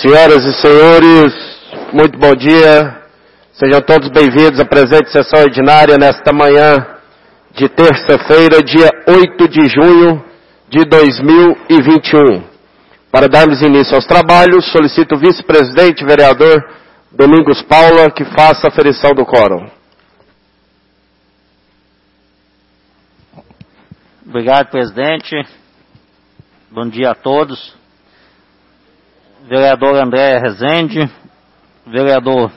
Senhoras e senhores, muito bom dia. Sejam todos bem-vindos à presente sessão ordinária nesta manhã de terça-feira, dia 8 de junho de 2021. Para darmos início aos trabalhos, solicito o vice-presidente, vereador Domingos Paula, que faça a aferição do quórum. Obrigado, presidente. Bom dia a todos. Vereador André Rezende, vereador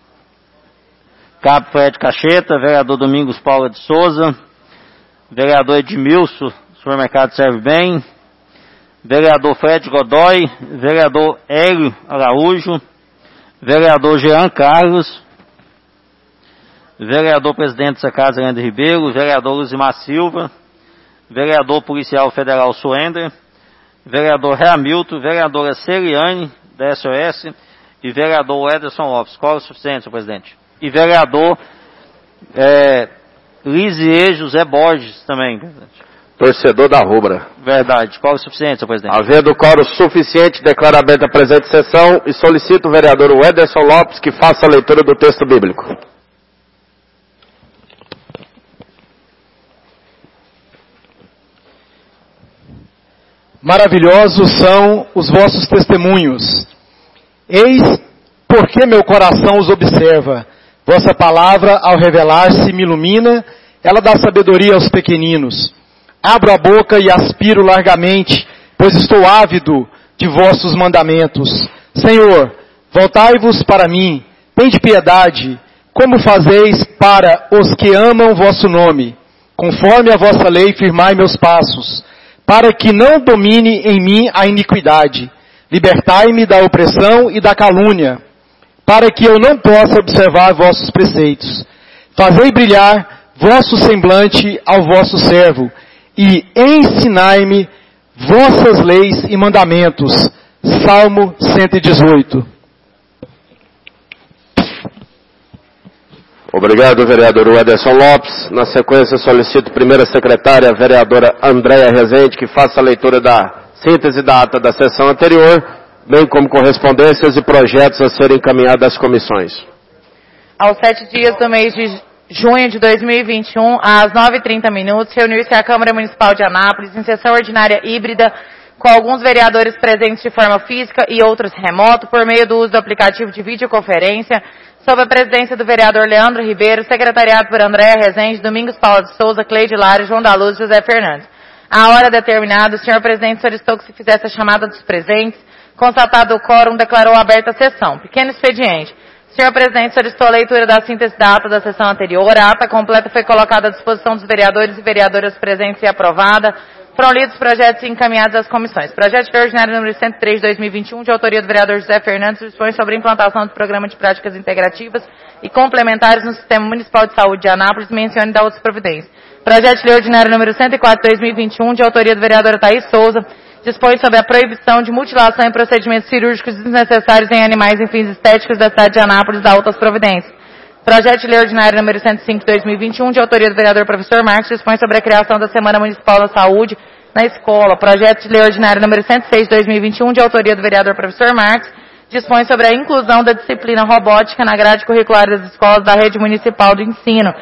Cabo Fred Cacheta, vereador Domingos Paula de Souza, vereador Edmilson, supermercado Serve Bem, vereador Fred Godoy, vereador Hélio Araújo, vereador Jean Carlos, vereador presidente dessa casa Leandro Ribeiro, vereador Luzimar Silva, vereador policial federal Suender, vereador Hamilton, vereadora Celiane, da SOS, e vereador Ederson Lopes. Qual é o suficiente, senhor presidente? E vereador Lisier José Borges também, presidente. Torcedor da Rubra. Verdade. Qual é o suficiente, senhor presidente? Havendo quórum suficiente, declaro aberta a presente sessão e solicito o vereador Ederson Lopes que faça a leitura do texto bíblico. Maravilhosos são os vossos testemunhos. Eis porque meu coração os observa. Vossa palavra, ao revelar-se, me ilumina. Ela dá sabedoria aos pequeninos. Abro a boca e aspiro largamente, pois estou ávido de vossos mandamentos. Senhor, voltai-vos para mim. Tende piedade. Como fazeis para os que amam vosso nome? Conforme a vossa lei, firmai meus passos, para que não domine em mim a iniquidade. Libertai-me da opressão e da calúnia, para que eu não possa observar vossos preceitos. Fazei brilhar vosso semblante ao vosso servo, e ensinai-me vossas leis e mandamentos. Salmo 118. Obrigado, vereador Ederson Lopes. Na sequência, solicito a primeira secretária, a vereadora Andréia Rezende, que faça a leitura da síntese da ata da sessão anterior, bem como correspondências e projetos a serem encaminhados às comissões. Aos 7 dias do mês de junho de 2021, às 9h30, reuniu-se a Câmara Municipal de Anápolis em sessão ordinária híbrida, com alguns vereadores presentes de forma física e outros remoto, por meio do uso do aplicativo de videoconferência, sob a presidência do vereador Leandro Ribeiro, secretariado por Andréia Rezende, Domingos Paula de Souza, Cleide Lara, João da Luz e José Fernandes. À hora determinada, o senhor presidente solicitou que se fizesse a chamada dos presentes. Constatado o quórum, declarou aberta a sessão. Pequeno expediente. O senhor presidente solicitou a leitura da síntese da ata da sessão anterior. A ata completa foi colocada à disposição dos vereadores e vereadoras presentes e aprovada. Foram lidos projetos e encaminhados às comissões. Projeto de lei ordinário número 103 de 2021, de autoria do vereador José Fernandes, dispõe sobre a implantação do programa de práticas integrativas e complementares no Sistema Municipal de Saúde de Anápolis, mencione da outras providências. Projeto de lei ordinário número 104 de 2021, de autoria do vereador Thaís Souza, dispõe sobre a proibição de mutilação e procedimentos cirúrgicos desnecessários em animais em fins estéticos da cidade de Anápolis, da outras providências. Projeto de lei ordinário número 105 de 2021, de autoria do vereador professor Marcos, dispõe sobre a criação da Semana Municipal da Saúde na escola. Projeto de lei ordinário número 106 de 2021, de autoria do vereador professor Marcos, dispõe sobre a inclusão da disciplina robótica na grade curricular das escolas da rede municipal do ensino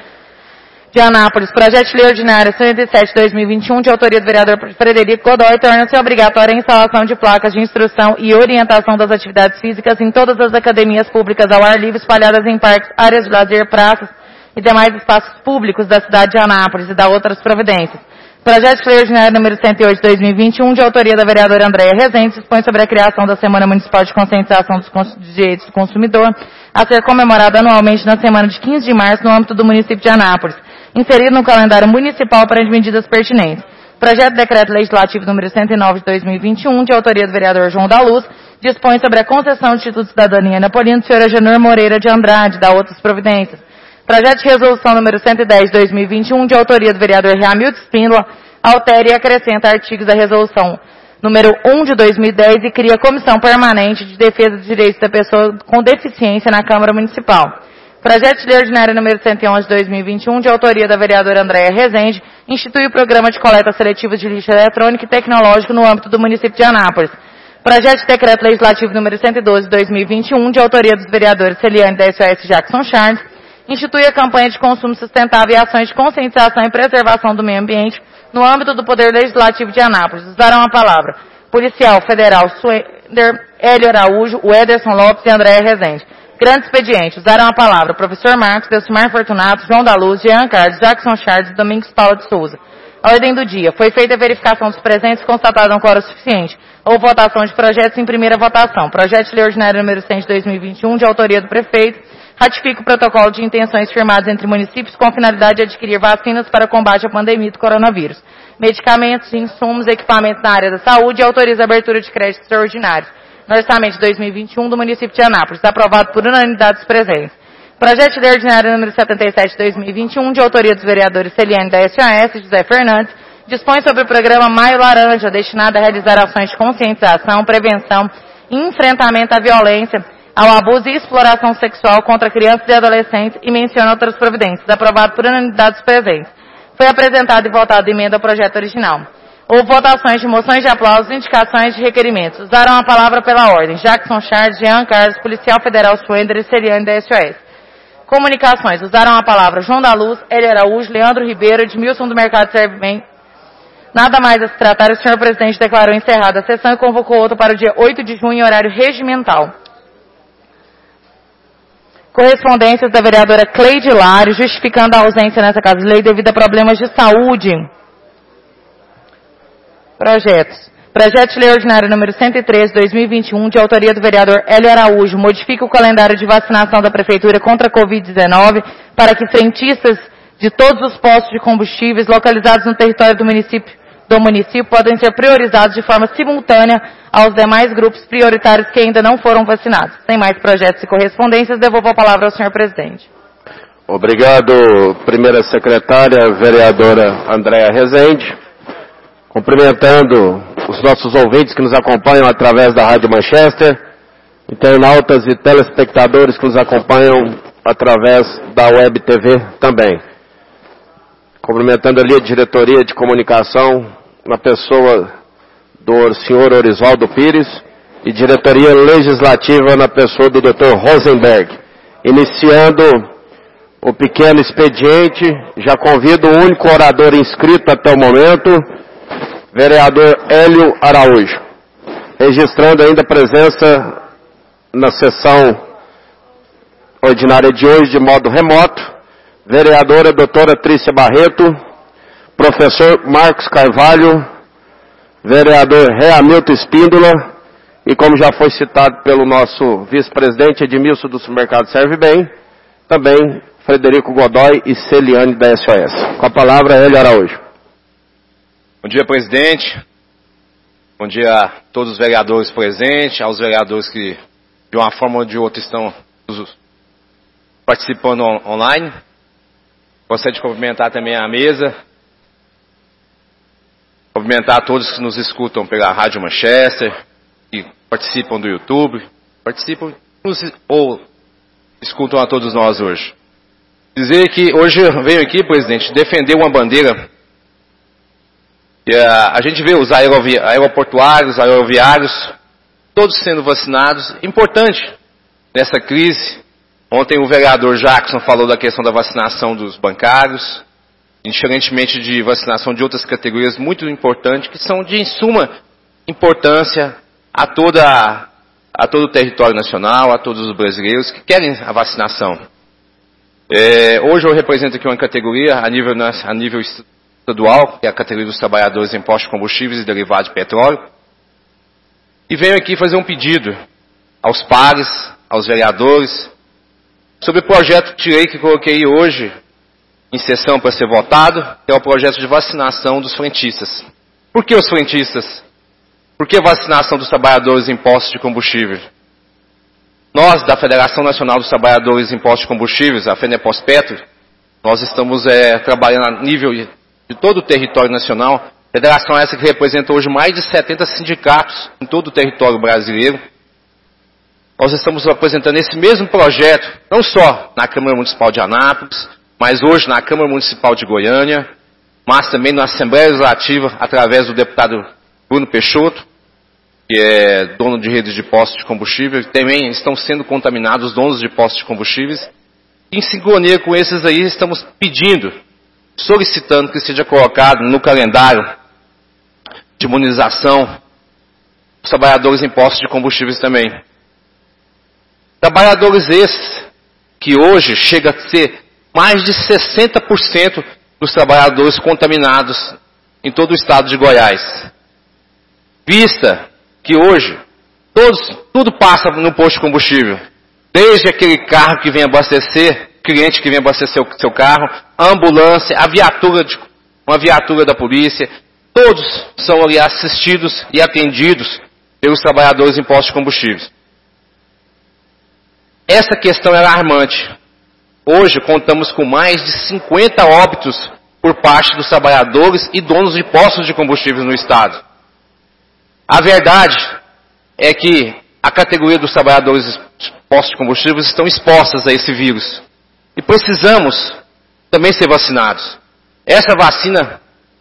de Anápolis. Projeto de lei ordinário 107 de 2021, de autoria do vereador Frederico Godoy, torna-se obrigatória a instalação de placas de instrução e orientação das atividades físicas em todas as academias públicas ao ar livre espalhadas em parques, áreas de lazer, praças e demais espaços públicos da cidade de Anápolis e da outras providências. Projeto de lei ordinário número 108 de 2021, de autoria da vereadora Andréia Rezende, dispõe sobre a criação da Semana Municipal de Conscientização dos Direitos do Consumidor, a ser comemorada anualmente na semana de 15 de março no âmbito do município de Anápolis, inserido no calendário municipal para medidas pertinentes. Projeto de decreto legislativo número 109 de 2021, de autoria do vereador João da Luz, dispõe sobre a concessão de título de cidadania napolino do senhor Agenor Moreira de Andrade, da outras providências. Projeto de resolução número 110 de 2021, de autoria do vereador Hamilton Spínola, altera e acrescenta artigos da resolução número 1 de 2010 e cria comissão permanente de defesa dos direitos da pessoa com deficiência na Câmara Municipal. Projeto de lei ordinário número 111 de 2021, de autoria da vereadora Andréia Rezende, institui o programa de coleta seletiva de lixo eletrônico e tecnológico no âmbito do município de Anápolis. Projeto de Decreto Legislativo número 112 de 2021, de autoria dos vereadores Celiane da SOS e Jackson Charles, institui a campanha de consumo sustentável e ações de conscientização e preservação do meio ambiente no âmbito do Poder Legislativo de Anápolis. Usaram a palavra Policial Federal Suender, Hélio Araújo, Ederson Lopes e Andréa Rezende. Grande expediente. Usaram a palavra Professor Marcos, Delcimar Fortunato, João da Luz, Jean Carlos, Jackson Charles e Domingos Paula de Souza. A ordem do dia. Foi feita a verificação dos presentes, constatado um quórum suficiente. Houve votação de projetos em primeira votação. Projeto de Lei Ordinária número 100 de 2021, de autoria do prefeito, ratifica o protocolo de intenções firmados entre municípios com a finalidade de adquirir vacinas para o combate à pandemia do coronavírus, medicamentos, insumos, equipamentos na área da saúde e autoriza a abertura de créditos extraordinários no orçamento de 2021 do município de Anápolis, aprovado por unanimidade dos presentes. Projeto de Lei Ordinária número 77 de 2021, de autoria dos vereadores Celiane da SOS e José Fernandes, dispõe sobre o programa Maio Laranja, destinado a realizar ações de conscientização, prevenção e enfrentamento à violência, ao abuso e exploração sexual contra crianças e adolescentes e menciona outras providências, aprovado por unanimidade dos presentes. Foi apresentada e votada a emenda ao projeto original. Houve votações de moções de aplausos e indicações de requerimentos. Usaram a palavra pela ordem Jackson Charles, Jean Carlos, Policial Federal Suender e Celiane da SOS. Comunicações. Usaram a palavra João da Luz, Hélio Araújo, Leandro Ribeiro, Edmilson do Mercado Serve Bem. Nada mais a se tratar, o senhor presidente declarou encerrada a sessão e convocou outra para o dia 8 de junho, em horário regimental. Correspondências da vereadora Cleide Lário, justificando a ausência nessa casa de lei devido a problemas de saúde. Projetos. Projeto de Lei Ordinária número 103, 2021, de autoria do vereador Hélio Araújo, modifica o calendário de vacinação da Prefeitura contra a Covid-19 para que frentistas de todos os postos de combustíveis localizados no território do município podem ser priorizados de forma simultânea aos demais grupos prioritários que ainda não foram vacinados. Sem mais projetos e correspondências, devolvo a palavra ao senhor presidente. Obrigado, primeira secretária, vereadora Andréa Rezende. Cumprimentando os nossos ouvintes que nos acompanham através da Rádio Manchester, internautas e telespectadores que nos acompanham através da Web TV também. Cumprimentando ali a diretoria de comunicação, na pessoa do senhor Orisvaldo Pires, e diretoria legislativa na pessoa do Dr. Rosenberg. Iniciando o pequeno expediente, já convido o único orador inscrito até o momento, vereador Hélio Araújo. Registrando ainda a presença na sessão ordinária de hoje de modo remoto, vereadora doutora Trícia Barreto, professor Marcos Carvalho, vereador Hamilton Espíndola, e como já foi citado pelo nosso vice-presidente Edmilson do Supermercado Serve Bem, também Frederico Godoy e Celiane da SOS. Com a palavra, Hélio Araújo. Bom dia, presidente. Bom dia a todos os vereadores presentes, aos vereadores que, de uma forma ou de outra, estão participando online. Gostaria de cumprimentar também a mesa, cumprimentar a todos que nos escutam pela Rádio Manchester, que participam do YouTube, ou escutam a todos nós hoje. Dizer que hoje eu venho aqui, presidente, defender uma bandeira. E a gente vê os aeroportuários, aeroviários, todos sendo vacinados. Importante nessa crise. Ontem o vereador Jackson falou da questão da vacinação dos bancários, diferentemente de vacinação de outras categorias muito importantes, que são de suma importância a todo o território nacional, a todos os brasileiros que querem a vacinação. Hoje eu represento aqui uma categoria a nível estadual, que é a categoria dos trabalhadores em postos de combustíveis e derivados de petróleo, e venho aqui fazer um pedido aos pares, aos vereadores, sobre o projeto de lei que coloquei hoje em sessão para ser votado, que é o projeto de vacinação dos frentistas. Por que os frentistas? Por que a vacinação dos trabalhadores em postos de combustível? Nós, da Federação Nacional dos Trabalhadores em Postos de Combustíveis, a FENEPOS-PETRO, nós estamos trabalhando a nível de todo o território nacional. Federação essa que representa hoje mais de 70 sindicatos em todo o território brasileiro. Nós estamos apresentando esse mesmo projeto, não só na Câmara Municipal de Anápolis, mas hoje na Câmara Municipal de Goiânia, mas também na Assembleia Legislativa, através do deputado Bruno Peixoto. que é dono de redes de postos de combustível, também estão sendo contaminados os donos de postos de combustíveis. Em sincronia com esses aí, estamos pedindo, solicitando que seja colocado no calendário de imunização os trabalhadores em postos de combustíveis também. Trabalhadores esses que hoje chega a ser mais de 60% dos trabalhadores contaminados em todo o estado de Goiás. Vista que hoje tudo passa no posto de combustível. Desde aquele carro que vem abastecer, cliente que vem abastecer o seu carro, a ambulância, uma viatura da polícia, todos são ali assistidos e atendidos pelos trabalhadores em postos de combustíveis. Essa questão é alarmante. Hoje contamos com mais de 50 óbitos por parte dos trabalhadores e donos de postos de combustíveis no estado. A verdade é que a categoria dos trabalhadores de postos de combustíveis estão expostas a esse vírus. E precisamos também ser vacinados. Essa vacina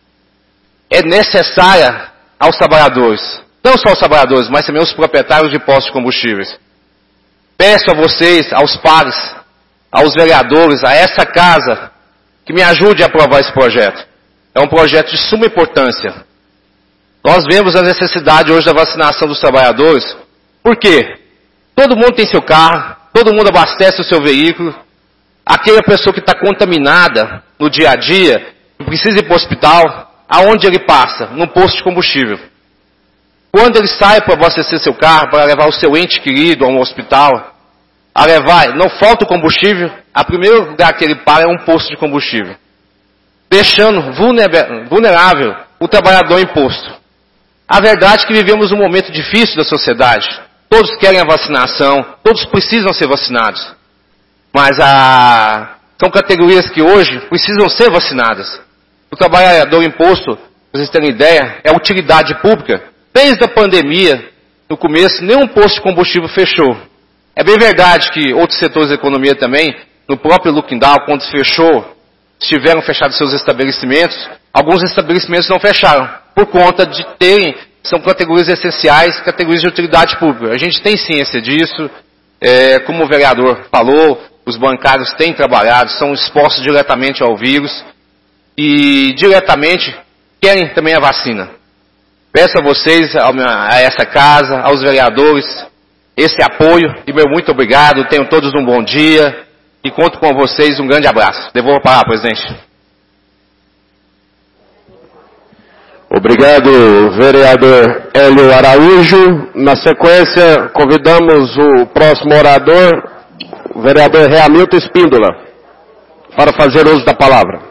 é necessária aos trabalhadores. Não só aos trabalhadores, mas também aos proprietários de postos de combustíveis. Peço a vocês, aos pares, aos vereadores, a essa casa, que me ajude a aprovar esse projeto. É um projeto de suma importância. Nós vemos a necessidade hoje da vacinação dos trabalhadores. Por quê? Todo mundo tem seu carro, todo mundo abastece o seu veículo. Aquela pessoa que está contaminada no dia a dia, precisa ir para o hospital, aonde ele passa? No posto de combustível. Quando ele sai para abastecer seu carro, para levar o seu ente querido a um hospital, não falta o combustível, o primeiro lugar que ele para é um posto de combustível. Deixando vulnerável o trabalhador em posto. A verdade é que vivemos um momento difícil da sociedade. Todos querem a vacinação, todos precisam ser vacinados. Mas são categorias que hoje precisam ser vacinadas. O trabalhador em posto, para vocês terem ideia, é utilidade pública. Desde a pandemia, no começo, nenhum posto de combustível fechou. É bem verdade que outros setores da economia também, no próprio Luquindal, quando fechou, tiveram fechado seus estabelecimentos, alguns estabelecimentos não fecharam, por conta de são categorias essenciais, categorias de utilidade pública. A gente tem ciência disso, como o vereador falou, os bancários têm trabalhado, são expostos diretamente ao vírus e diretamente querem também a vacina. Peço a vocês, a essa casa, aos vereadores, esse apoio e meu muito obrigado. Tenham todos um bom dia e conto com vocês. Um grande abraço. Devolvo a palavra, presidente. Obrigado, vereador Hélio Araújo. Na sequência, convidamos o próximo orador, o vereador Reamilton Espíndola, para fazer uso da palavra.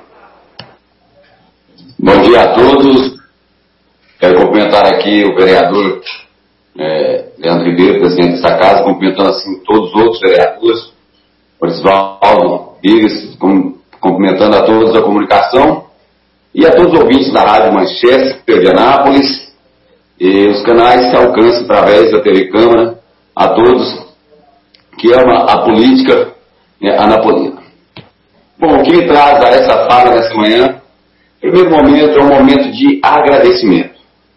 Bom dia a todos. Quero cumprimentar aqui o vereador Leandro Ribeiro, presidente dessa casa, cumprimentando assim todos os outros vereadores, Osvaldo Pires, cumprimentando a todos da comunicação e a todos os ouvintes da Rádio Manchester de Anápolis e os canais que alcançam através da TV Câmara, a todos que amam a política anapolina. Bom, o que me traz a essa fala nessa manhã, primeiro momento é um momento de agradecimento.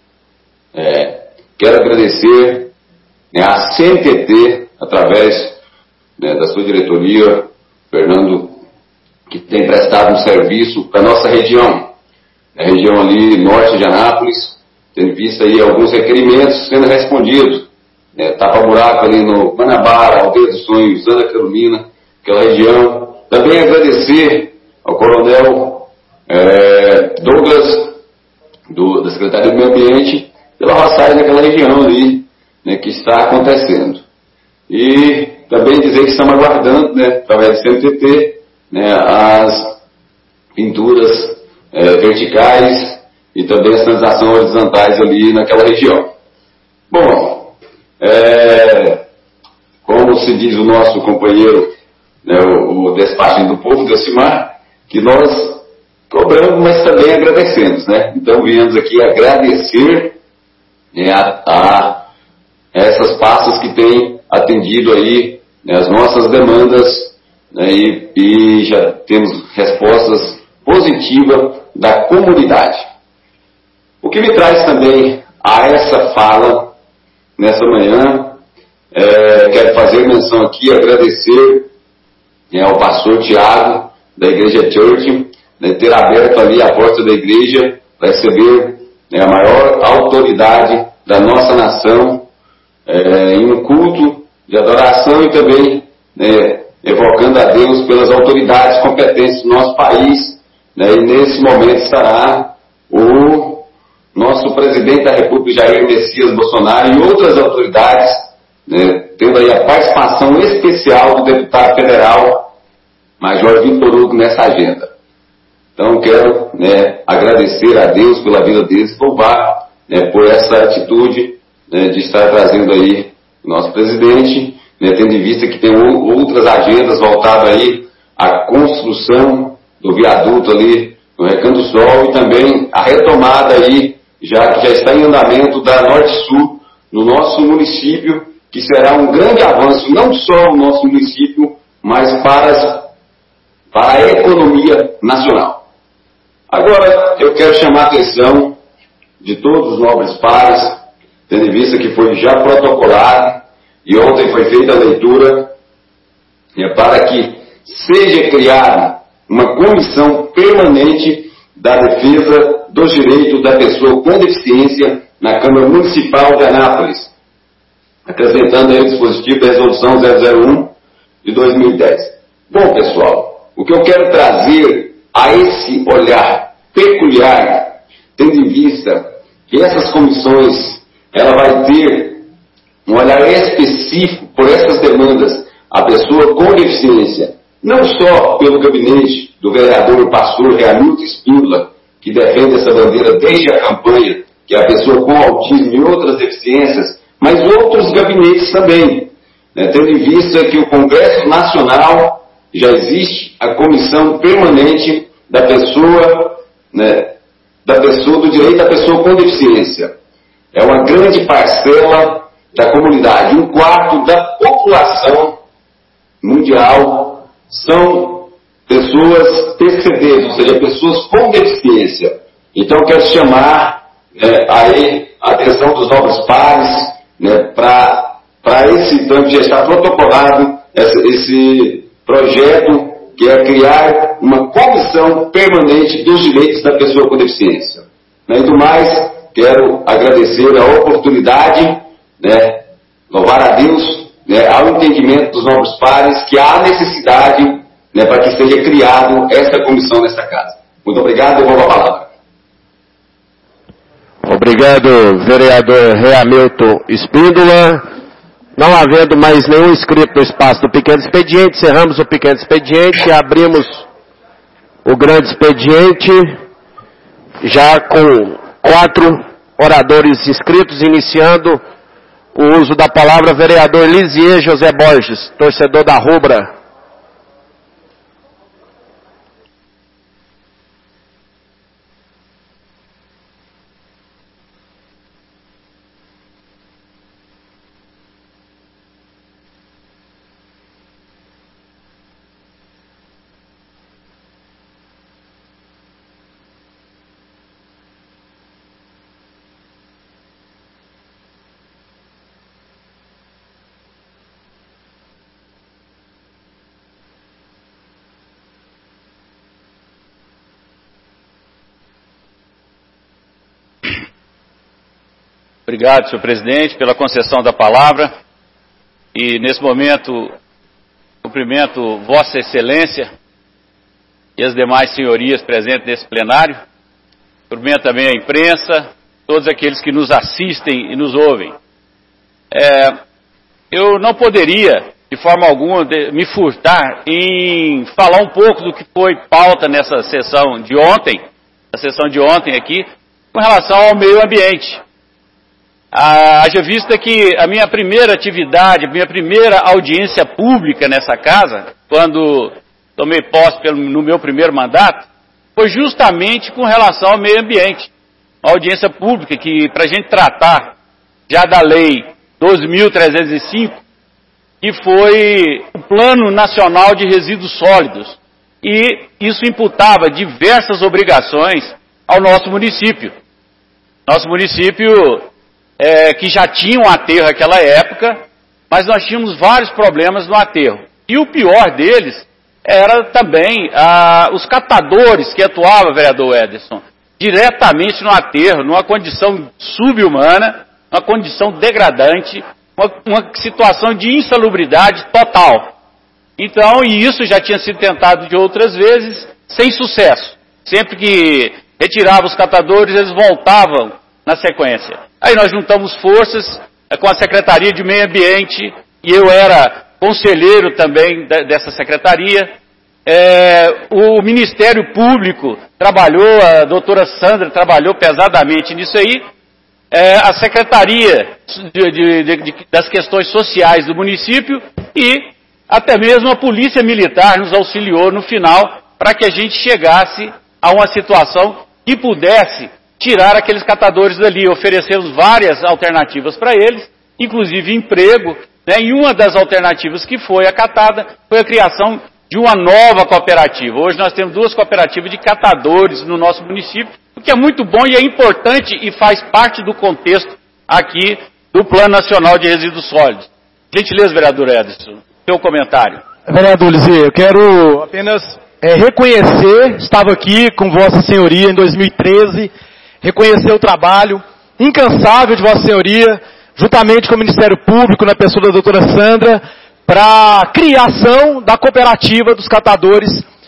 Quero agradecer a CNTT, através da sua diretoria, Fernando, que tem prestado um serviço para a nossa região, a região ali norte de Anápolis, tendo visto aí alguns requerimentos sendo respondidos, tapa-buraco ali no Guanabara, Aldeia dos Sonhos, Ana Carolina, aquela região. Também agradecer ao coronel Douglas, da Secretaria do Meio Ambiente, pela roçagem daquela região ali, que está acontecendo. E também dizer que estamos aguardando, através do CNTT, as pinturas verticais e também as transações horizontais ali naquela região. Bom, como se diz o nosso companheiro, o despachante do povo, Delcimar, que nós cobramos, mas também agradecemos, Então viemos aqui agradecer a essas pastas que têm atendido aí as nossas demandas, e já temos respostas positivas da comunidade. O que me traz também a essa fala nessa manhã. Quero fazer menção aqui, agradecer ao pastor Tiago, da Igreja Church, ter aberto ali a porta da igreja para receber a maior autoridade da nossa nação em um culto de adoração e também evocando a Deus pelas autoridades competentes do nosso país. E nesse momento estará o nosso presidente da República, Jair Messias Bolsonaro, e outras autoridades, tendo aí a participação especial do deputado federal Major Vitor Hugo nessa agenda. Então quero agradecer a Deus pela vida deles, louvar por essa atitude de estar trazendo aí o nosso presidente, tendo em vista que tem outras agendas voltadas aí à construção do viaduto ali no Recanto do Sol e também a retomada aí, que já está em andamento da Norte-Sul no nosso município, que será um grande avanço, não só no nosso município, mas para a economia nacional. Agora, eu quero chamar a atenção de todos os nobres pares, tendo em vista que foi já protocolado, e ontem foi feita a leitura, para que seja criada uma comissão permanente da defesa dos direitos da pessoa com deficiência na Câmara Municipal de Anápolis, acrescentando aí o dispositivo da Resolução 001 de 2010. Bom, pessoal, o que eu quero trazer a esse olhar peculiar, tendo em vista que essas comissões, ela vai ter um olhar específico por essas demandas à pessoa com deficiência, não só pelo gabinete do vereador pastor Reamilton Espíndola, que defende essa bandeira desde a campanha, que é a pessoa com autismo e outras deficiências, mas outros gabinetes também, tendo em vista que o Congresso Nacional já existe a comissão permanente da pessoa, do direito da pessoa com deficiência. É uma grande parcela da comunidade, 1/4 da população mundial são pessoas PCDs, ou seja, pessoas com deficiência. Então quero chamar aí a atenção dos nobres pares para esse tanto já está protocolado esse projeto que é criar uma comissão permanente dos direitos da pessoa com deficiência. E do mais, quero agradecer a oportunidade, louvar a Deus, ao entendimento dos nobres pares que há necessidade para que seja criado essa comissão nesta casa. Muito obrigado, devolvo a palavra. Obrigado, vereador Reamilton Espíndola. Não havendo mais nenhum inscrito no espaço do pequeno expediente, encerramos o pequeno expediente e abrimos o grande expediente, já com 4 oradores inscritos, iniciando o uso da palavra, vereador Lisier José Borges, torcedor da Rubra. Obrigado, senhor presidente, pela concessão da palavra. E, nesse momento, cumprimento Vossa Excelência e as demais senhorias presentes nesse plenário. Cumprimento também a imprensa, todos aqueles que nos assistem e nos ouvem. Eu não poderia, de forma alguma, me furtar em falar um pouco do que foi pauta nessa sessão de ontem aqui, com relação ao meio ambiente. Haja vista que a minha primeira atividade, a minha primeira audiência pública nessa casa, quando tomei posse no meu primeiro mandato, foi justamente com relação ao meio ambiente. Uma audiência pública que, para a gente tratar já da lei 12.305, que foi o Plano Nacional de Resíduos Sólidos. E isso imputava diversas obrigações ao nosso município. Nosso município que já tinham aterro naquela época, mas nós tínhamos vários problemas no aterro. E o pior deles era também os catadores que atuavam, vereador Ederson, diretamente no aterro, numa condição subhumana, uma condição degradante, uma situação de insalubridade total. Então, e isso já tinha sido tentado de outras vezes, sem sucesso. Sempre que retirava os catadores, eles voltavam na sequência. Aí nós juntamos forças com a Secretaria de Meio Ambiente, e eu era conselheiro também dessa secretaria. O Ministério Público trabalhou, a doutora Sandra trabalhou pesadamente nisso aí. A Secretaria das Questões Sociais do município e até mesmo a Polícia Militar nos auxiliou no final para que a gente chegasse a uma situação que pudesse tirar aqueles catadores dali. Oferecemos várias alternativas para eles, inclusive emprego, né? E uma das alternativas que foi acatada foi a criação de uma nova cooperativa. Hoje nós temos 2 cooperativas de catadores no nosso município, o que é muito bom e é importante e faz parte do contexto aqui do Plano Nacional de Resíduos Sólidos. Gentileza, vereador Ederson, seu comentário. Vereador Lizê, eu quero apenas reconhecer, estava aqui com Vossa Senhoria em 2013, reconhecer o trabalho incansável de Vossa Senhoria, juntamente com o Ministério Público, na pessoa da doutora Sandra, para a criação da cooperativa dos catadores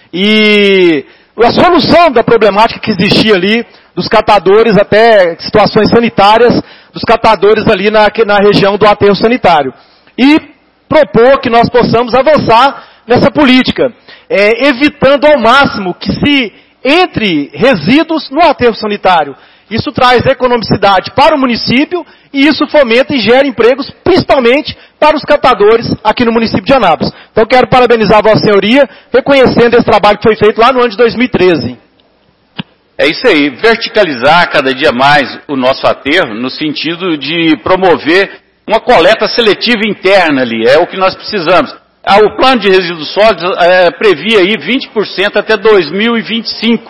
e a solução da problemática que existia ali, dos catadores, até situações sanitárias, dos catadores ali na região do aterro sanitário. E propor que nós possamos avançar nessa política, evitando ao máximo que se entre resíduos no aterro sanitário. Isso traz economicidade para o município e isso fomenta e gera empregos, principalmente para os catadores aqui no município de Anápolis. Então quero parabenizar a Vossa Senhoria, reconhecendo esse trabalho que foi feito lá no ano de 2013. É isso aí, verticalizar cada dia mais o nosso aterro, no sentido de promover uma coleta seletiva interna ali, é o que nós precisamos. O plano de resíduos sólidos previa aí 20% até 2025,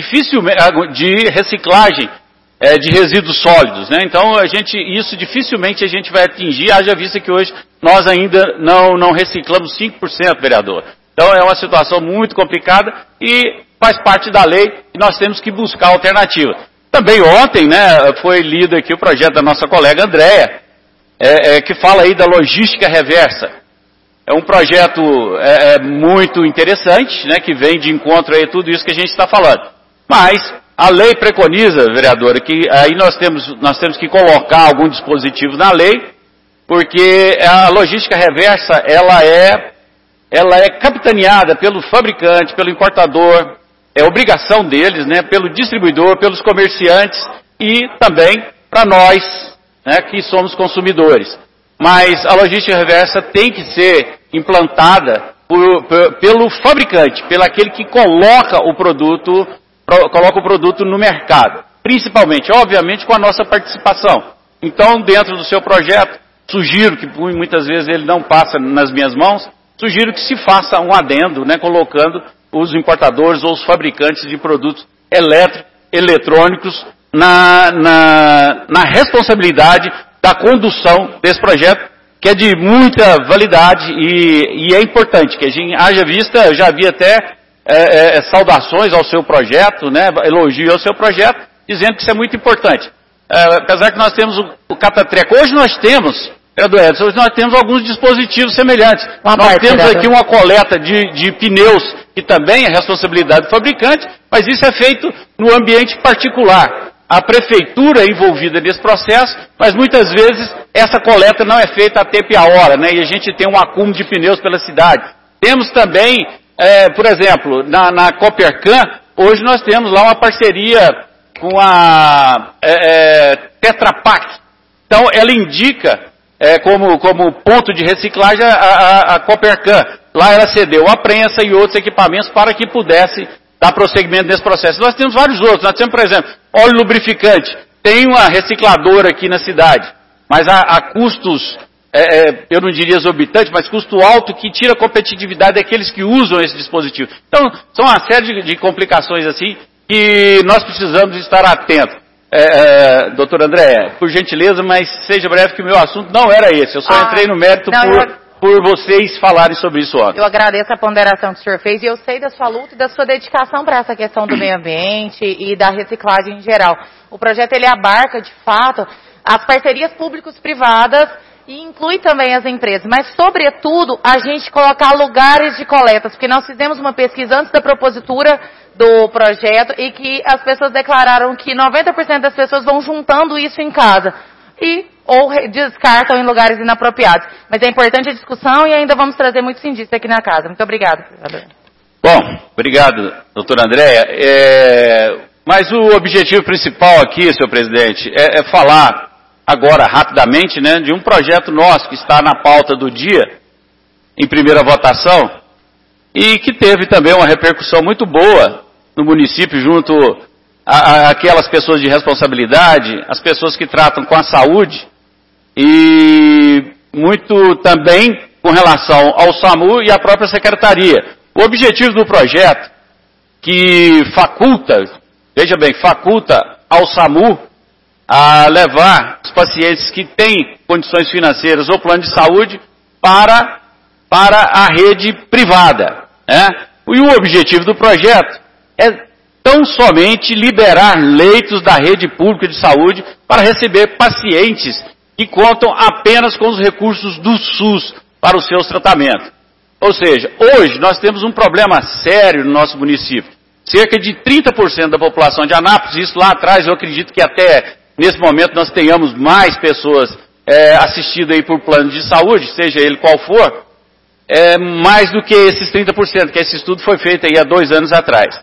de reciclagem de resíduos sólidos, né? Então isso dificilmente a gente vai atingir, haja vista que hoje nós ainda não reciclamos 5%, vereador. Então é uma situação muito complicada e faz parte da lei e nós temos que buscar alternativa. Também ontem, né, foi lido aqui o projeto da nossa colega Andréia, que fala aí da logística reversa. É um projeto muito interessante, né, que vem de encontro a tudo isso que a gente está falando. Mas a lei preconiza, vereadora, que aí nós temos que colocar algum dispositivo na lei, porque a logística reversa, ela é capitaneada pelo fabricante, pelo importador, é obrigação deles, né, pelo distribuidor, pelos comerciantes e também para nós, né, que somos consumidores. Mas a logística reversa tem que ser implantada pelo fabricante, pelo aquele que coloca o produto no mercado. Principalmente, obviamente, com a nossa participação. Então, dentro do seu projeto, sugiro que muitas vezes ele não passa nas minhas mãos, sugiro que se faça um adendo, né, colocando os importadores ou os fabricantes de produtos eletrônicos na responsabilidade da condução desse projeto, que é de muita validade e é importante que a gente haja vista. Eu já vi até saudações ao seu projeto, né, elogio ao seu projeto, dizendo que isso é muito importante. Apesar que nós temos o catatreco, hoje nós temos alguns dispositivos semelhantes. Nós temos aqui uma coleta de pneus, que também é responsabilidade do fabricante, mas isso é feito no ambiente particular. A prefeitura é envolvida nesse processo, mas muitas vezes essa coleta não é feita a tempo e a hora, né? E a gente tem um acúmulo de pneus pela cidade. Temos também, por exemplo, na Copercan, hoje nós temos lá uma parceria com a Tetra Pak. Então ela indica como ponto de reciclagem a Copercan. Lá ela cedeu a prensa e outros equipamentos para que pudesse dar prosseguimento nesse processo. Nós temos vários outros. Nós temos, por exemplo, óleo lubrificante. Tem uma recicladora aqui na cidade, mas a custos, eu não diria exorbitantes, mas custo alto, que tira a competitividade daqueles que usam esse dispositivo. Então, são uma série de complicações assim que nós precisamos estar atentos. doutor André, por gentileza, mas seja breve que o meu assunto não era esse. Eu só entrei no mérito por vocês falarem sobre isso ontem. Eu agradeço a ponderação que o senhor fez e eu sei da sua luta e da sua dedicação para essa questão do meio ambiente e da reciclagem em geral. O projeto ele abarca, de fato, as parcerias públicos-privadas e inclui também as empresas, mas, sobretudo, a gente colocar lugares de coletas, porque nós fizemos uma pesquisa antes da propositura do projeto e que as pessoas declararam que 90% das pessoas vão juntando isso em casa ou descartam em lugares inapropriados. Mas é importante a discussão e ainda vamos trazer muitos indícios aqui na casa. Muito obrigada. Bom, obrigado, doutora Andréia. Mas o objetivo principal aqui, senhor presidente, é falar agora, rapidamente, né, de um projeto nosso que está na pauta do dia, em primeira votação, e que teve também uma repercussão muito boa no município junto àquelas pessoas de responsabilidade, as pessoas que tratam com a saúde, e muito também com relação ao SAMU e à própria secretaria. O objetivo do projeto, que faculta, veja bem, faculta ao SAMU a levar os pacientes que têm condições financeiras ou plano de saúde para a rede privada, né? E o objetivo do projeto é tão somente liberar leitos da rede pública de saúde para receber pacientes que contam apenas com os recursos do SUS para os seus tratamentos. Ou seja, hoje nós temos um problema sério no nosso município. Cerca de 30% da população de Anápolis, isso lá atrás eu acredito que até nesse momento nós tenhamos mais pessoas assistidas aí por plano de saúde, seja ele qual for, mais do que esses 30%, que esse estudo foi feito aí há 2 anos atrás.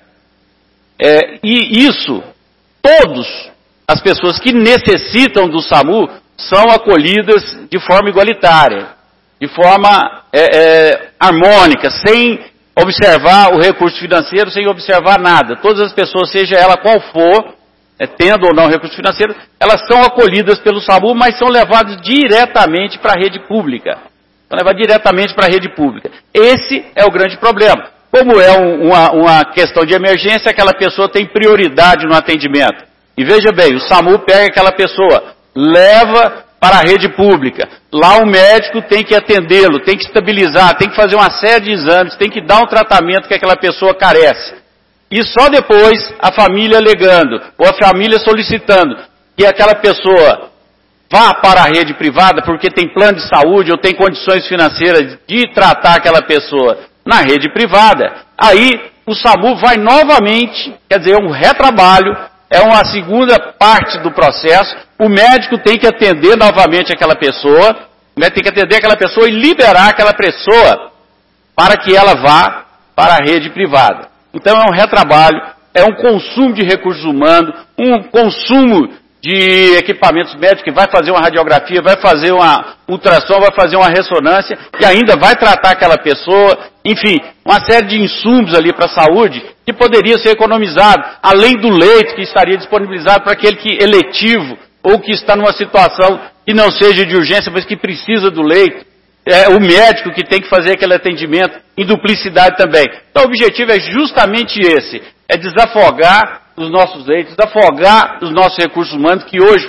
E isso, todas as pessoas que necessitam do SAMU são acolhidas de forma igualitária, de forma harmônica, sem observar o recurso financeiro, sem observar nada. Todas as pessoas, seja ela qual for, tendo ou não recurso financeiro, elas são acolhidas pelo SAMU, mas são levadas diretamente para a rede pública. São levadas diretamente para a rede pública. Esse é o grande problema. Como é uma questão de emergência, aquela pessoa tem prioridade no atendimento. E veja bem, o SAMU pega aquela pessoa, leva para a rede pública. Lá o médico tem que atendê-lo, tem que estabilizar, tem que fazer uma série de exames, tem que dar um tratamento que aquela pessoa carece. E só depois a família alegando, ou a família solicitando que aquela pessoa vá para a rede privada porque tem plano de saúde ou tem condições financeiras de tratar aquela pessoa na rede privada, aí o SAMU vai novamente, quer dizer, é um retrabalho, é uma segunda parte do processo, o médico tem que atender novamente aquela pessoa, tem que atender aquela pessoa e liberar aquela pessoa para que ela vá para a rede privada. Então é um retrabalho, é um consumo de recursos humanos, um consumo de equipamentos médicos, que vai fazer uma radiografia, vai fazer uma ultrassom, vai fazer uma ressonância, e ainda vai tratar aquela pessoa, enfim, uma série de insumos ali para a saúde, que poderia ser economizado, além do leito que estaria disponibilizado para aquele que eletivo, ou que está numa situação que não seja de urgência, mas que precisa do leito, o médico que tem que fazer aquele atendimento, em duplicidade também. Então o objetivo é justamente esse, é desafogar os nossos leitos, desafogar os nossos recursos humanos, que hoje,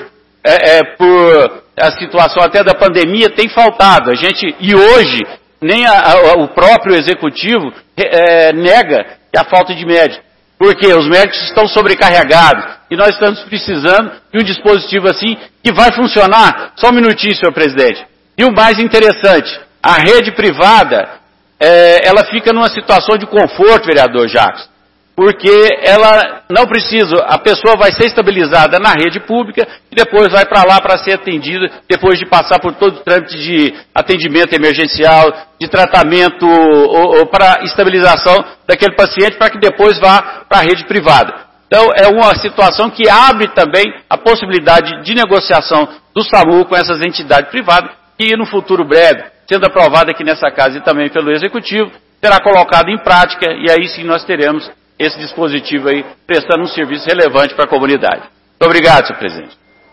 por a situação até da pandemia, tem faltado. E hoje, nem o próprio executivo nega a falta de médicos. Porque os médicos estão sobrecarregados. E nós estamos precisando de um dispositivo assim, que vai funcionar. Só um minutinho, senhor presidente. E o mais interessante, a rede privada, ela fica numa situação de conforto, vereador Jacques. Porque ela não precisa, a pessoa vai ser estabilizada na rede pública e depois vai para lá para ser atendida, depois de passar por todo o trâmite de atendimento emergencial, de tratamento ou para estabilização daquele paciente, para que depois vá para a rede privada. Então é uma situação que abre também a possibilidade de negociação do SAMU com essas entidades privadas, que no futuro breve, sendo aprovada aqui nessa casa e também pelo Executivo, será colocado em prática e aí sim nós teremos esse dispositivo aí, prestando um serviço relevante para a comunidade. Muito obrigado, senhor presidente.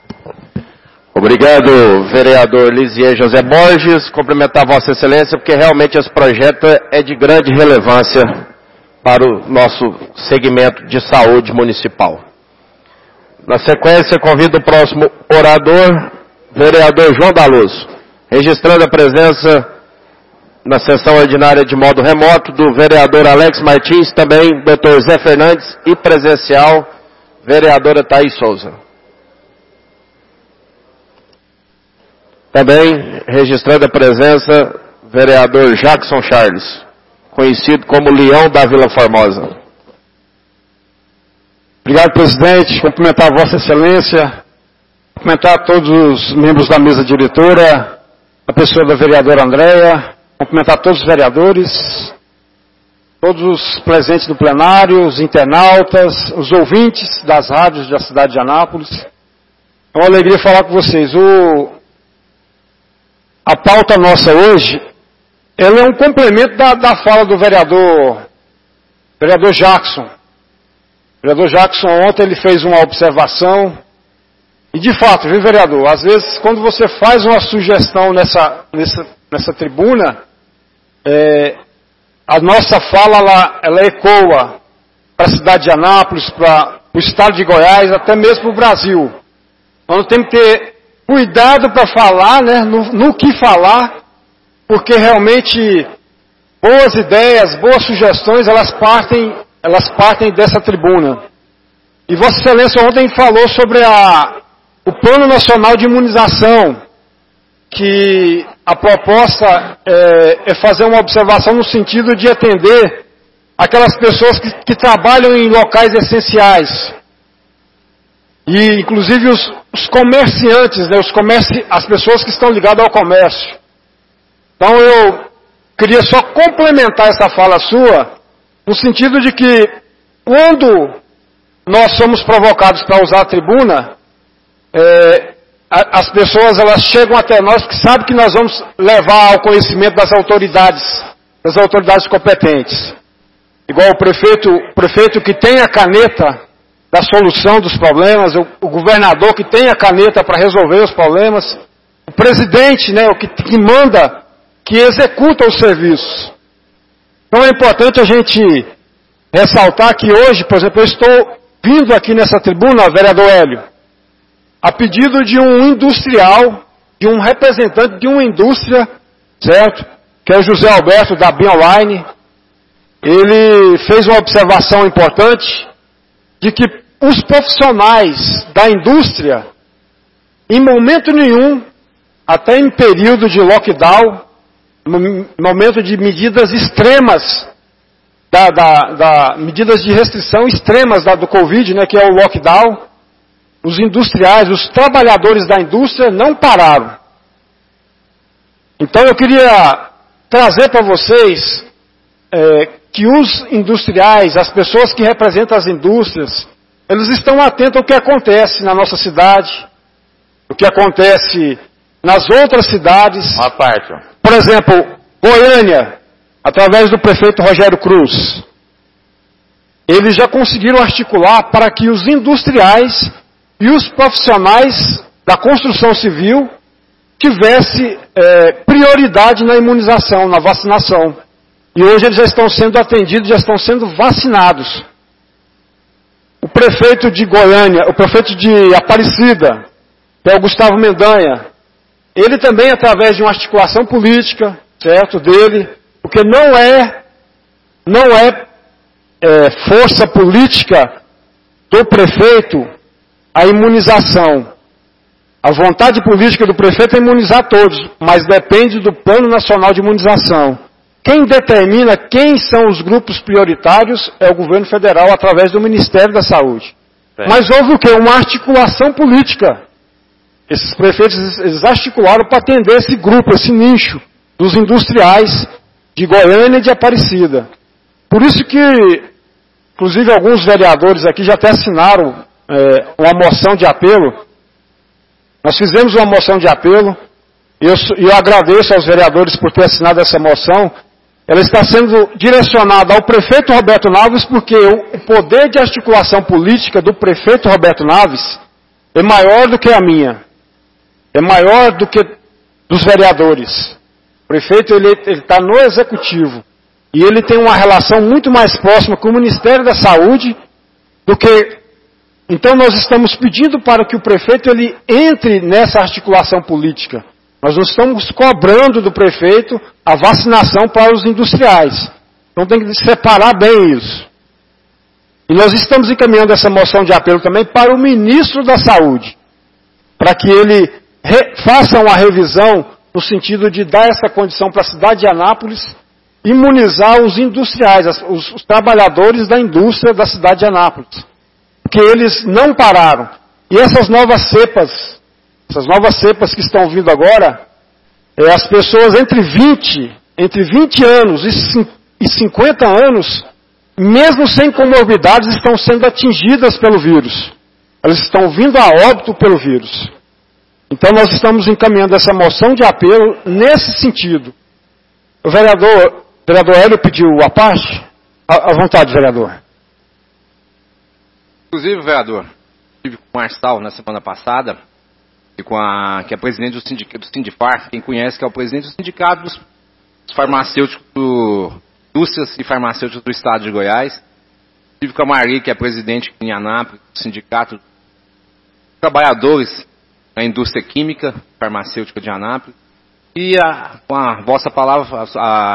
Obrigado, vereador Lisier José Borges. Cumprimentar Vossa Excelência, porque realmente esse projeto é de grande relevância para o nosso segmento de saúde municipal. Na sequência, convido o próximo orador, vereador João da Luz, registrando a presença na sessão ordinária de modo remoto do vereador Alex Martins, também Dr. Zé Fernandes e presencial, vereadora Thaís Souza. Também registrando a presença, vereador Jackson Charles, conhecido como Leão da Vila Formosa. Obrigado, presidente. Cumprimentar a Vossa Excelência, cumprimentar todos os membros da mesa diretora, a pessoa da vereadora Andréia, cumprimentar todos os vereadores, todos os presentes no plenário, os internautas, os ouvintes das rádios da cidade de Anápolis. É uma alegria falar com vocês. A pauta nossa hoje, ela é um complemento da fala do vereador Jackson. O vereador Jackson ontem ele fez uma observação, e de fato, viu, vereador, às vezes quando você faz uma sugestão nessa tribuna, a nossa fala ela ecoa para a cidade de Anápolis, para o estado de Goiás, até mesmo para o Brasil. Nós temos que ter cuidado para falar, né, no que falar, porque realmente boas ideias, boas sugestões, elas partem dessa tribuna. E Vossa Excelência ontem falou sobre o Plano Nacional de Imunização, que a proposta é fazer uma observação no sentido de atender aquelas pessoas que trabalham em locais essenciais. E inclusive os comerciantes, né, as pessoas que estão ligadas ao comércio. Então eu queria só complementar essa fala sua, no sentido de que quando nós somos provocados para usar a tribuna, as pessoas elas chegam até nós porque sabem que nós vamos levar ao conhecimento das autoridades competentes. Igual o prefeito que tem a caneta da solução dos problemas, o governador que tem a caneta para resolver os problemas, o presidente, né, o que manda, que executa os serviços. Então é importante a gente ressaltar que hoje, por exemplo, eu estou vindo aqui nessa tribuna, vereador Hélio, a pedido de um industrial, de um representante de uma indústria, certo? Que é o José Alberto da Bionline. Ele fez uma observação importante de que os profissionais da indústria, em momento nenhum, até em período de lockdown, no momento de medidas extremas, medidas de restrição extremas do Covid, né, que é o lockdown, os industriais, os trabalhadores da indústria não pararam. Então eu queria trazer para vocês que os industriais, as pessoas que representam as indústrias, eles estão atentos ao que acontece na nossa cidade, o que acontece nas outras cidades. Uma parte. Por exemplo, Goiânia, através do prefeito Rogério Cruz, eles já conseguiram articular para que os industriais e os profissionais da construção civil tivessem prioridade na imunização, na vacinação. E hoje eles já estão sendo atendidos, já estão sendo vacinados. O prefeito de Goiânia, o prefeito de Aparecida, que é o Gustavo Mendanha, ele também, através de uma articulação política, certo, dele, porque não é força política do prefeito a imunização. A vontade política do prefeito é imunizar todos, mas depende do Plano Nacional de Imunização. Quem determina quem são os grupos prioritários é o governo federal através do Ministério da Saúde. Mas houve o quê? Uma articulação política. Esses prefeitos, eles articularam para atender esse grupo, esse nicho dos industriais de Goiânia e de Aparecida. Por isso que, inclusive, alguns vereadores aqui já até assinaram uma moção de apelo. Nós fizemos uma moção de apelo, e eu agradeço aos vereadores por ter assinado essa moção. Ela está sendo direcionada ao prefeito Roberto Naves, porque o poder de articulação política do prefeito Roberto Naves é maior do que a minha. É maior do que dos vereadores. O prefeito ele está no executivo. E ele tem uma relação muito mais próxima com o Ministério da Saúde do que Então nós estamos pedindo para que o prefeito ele entre nessa articulação política. Nós não estamos cobrando do prefeito a vacinação para os industriais. Então tem que separar bem isso. E nós estamos encaminhando essa moção de apelo também para o ministro da Saúde, para que ele faça uma revisão no sentido de dar essa condição para a cidade de Anápolis, imunizar os industriais, os trabalhadores da indústria da cidade de Anápolis. Porque eles não pararam. E essas novas cepas que estão vindo agora, as pessoas entre 20 anos e 50 anos, mesmo sem comorbidades, estão sendo atingidas pelo vírus. Elas estão vindo a óbito pelo vírus. Então nós estamos encaminhando essa moção de apelo nesse sentido. O vereador Hélio pediu a parte? À vontade, vereador. Inclusive, vereador, estive com o Marçal na semana passada, e que é presidente do Sindifar, quem conhece, que é o presidente do sindicato dos farmacêuticos, indústrias e farmacêuticos do estado de Goiás. Estive com a Maria, que é presidente em Anápolis, do sindicato dos trabalhadores na indústria química, farmacêutica de Anápolis. E com a vossa palavra,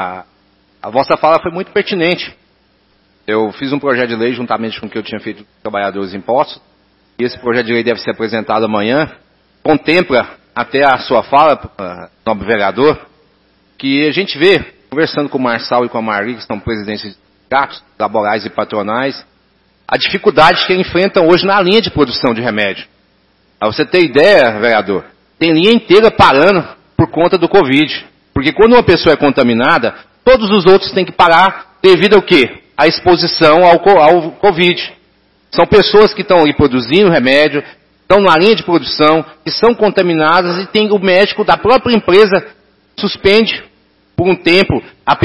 a vossa fala foi muito pertinente. Eu fiz um projeto de lei juntamente com o que eu tinha feito com os trabalhadores impostos, e esse projeto de lei deve ser apresentado amanhã. Contempla até a sua fala, nobre vereador, que a gente vê, conversando com o Marçal e com a Maria, que são presidentes de sindicatos laborais e patronais, a dificuldade que enfrentam hoje na linha de produção de remédio. Para você ter ideia, vereador, tem linha inteira parando por conta do Covid. Porque quando uma pessoa é contaminada, todos os outros têm que parar devido ao quê? A exposição ao Covid. São pessoas que estão ali produzindo remédio, estão na linha de produção, que são contaminadas e tem o médico da própria empresa suspende por um tempo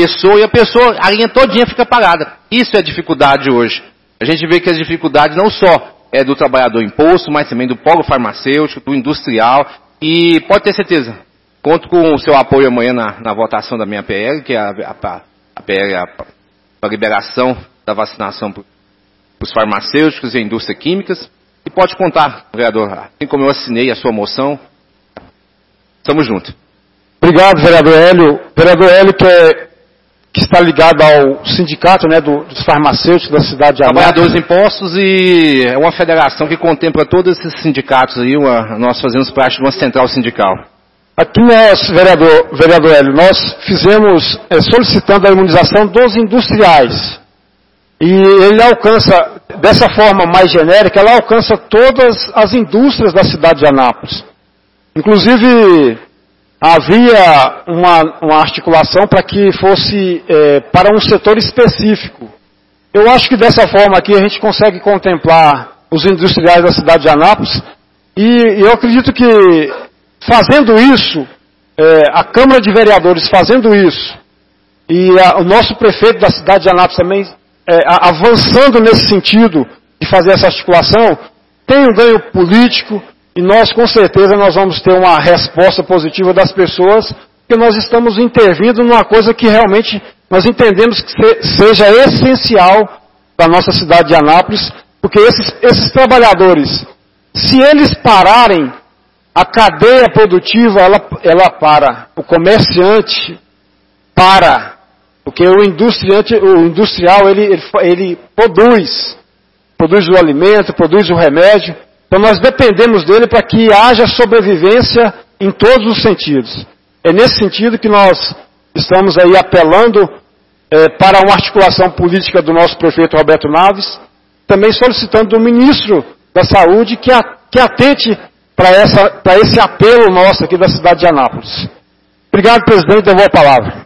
a linha todinha fica parada. Isso é a dificuldade hoje. A gente vê que as dificuldades não só é do trabalhador imposto, mas também do polo farmacêutico, do industrial, e pode ter certeza, conto com o seu apoio amanhã na votação da minha PL, que é a PL para liberação da vacinação para os farmacêuticos e a indústria químicas. E pode contar, vereador, assim como eu assinei a sua moção, estamos juntos. Obrigado, vereador Hélio. Vereador Hélio, que está ligado ao sindicato, né, dos farmacêuticos da cidade de Anápolis. Trabalhadores impostos, e é uma federação que contempla todos esses sindicatos aí, nós fazemos parte de uma central sindical. Aqui nós, vereador Hélio, nós fizemos solicitando a imunização dos industriais. E ele alcança, dessa forma mais genérica, ela alcança todas as indústrias da cidade de Anápolis. Inclusive, havia uma articulação para que fosse para um setor específico. Eu acho que dessa forma aqui a gente consegue contemplar os industriais da cidade de Anápolis, e eu acredito que fazendo isso, a Câmara de Vereadores fazendo isso, e o nosso prefeito da cidade de Anápolis também avançando nesse sentido de fazer essa articulação, tem um ganho político, e nós com certeza nós vamos ter uma resposta positiva das pessoas, porque nós estamos intervindo numa coisa que realmente nós entendemos que seja essencial para a nossa cidade de Anápolis, porque esses trabalhadores, se eles pararem, a cadeia produtiva ela para, o comerciante para, porque o industrial ele produz o alimento, produz o remédio. Então nós dependemos dele para que haja sobrevivência em todos os sentidos. É nesse sentido que nós estamos aí apelando para uma articulação política do nosso prefeito Roberto Naves, também solicitando do ministro da Saúde que atente para esse apelo nosso aqui da cidade de Anápolis. Obrigado, presidente, devolvo a palavra.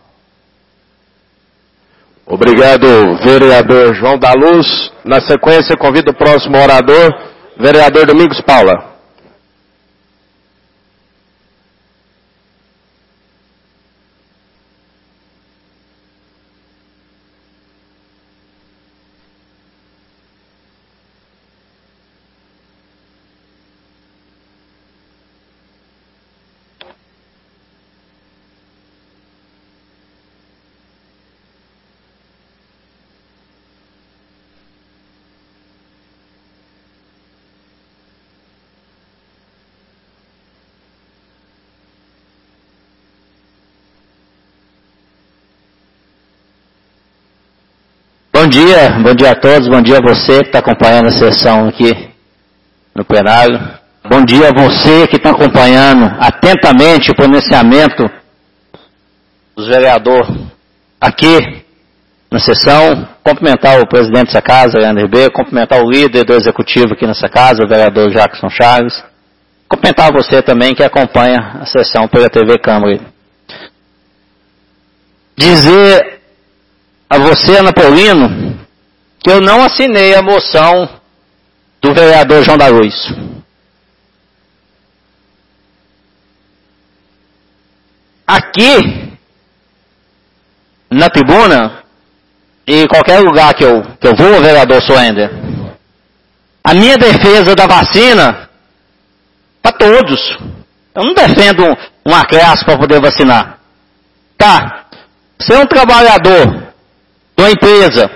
Obrigado, vereador João da Luz. Na sequência, convido o próximo orador, vereador Domingos Paula. Bom dia a todos, bom dia a você que está acompanhando a sessão aqui no plenário. Bom dia a você que está acompanhando atentamente o pronunciamento dos vereadores aqui na sessão. Cumprimentar o presidente dessa casa, Leandro Ribeiro, cumprimentar o líder do executivo aqui nessa casa, o vereador Jackson Chaves. Cumprimentar você também que acompanha a sessão pela TV Câmara. Dizer a você, Ana Paulino, que eu não assinei a moção do vereador João da Luz. Aqui, na tribuna, e em qualquer lugar que eu vou, vereador Soender, a minha defesa da vacina, para todos. Eu não defendo um acréscimo para poder vacinar. Tá, você é um trabalhador de uma empresa,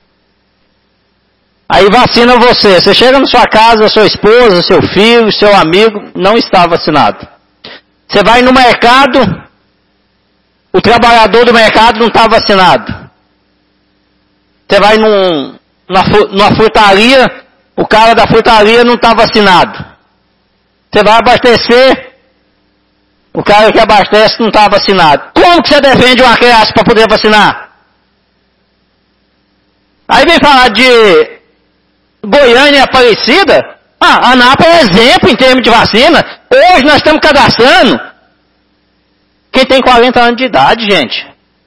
aí vacina você. Você chega na sua casa, sua esposa, seu filho, seu amigo, não está vacinado. Você vai no mercado, o trabalhador do mercado não está vacinado. Você vai numa frutaria, o cara da frutaria não está vacinado. Você vai abastecer, o cara que abastece não está vacinado. Como que você defende uma criança para poder vacinar? Aí vem falar de Goiânia e Aparecida. A Anápolis é exemplo em termos de vacina. Hoje nós estamos cadastrando quem tem 40 anos de idade, gente.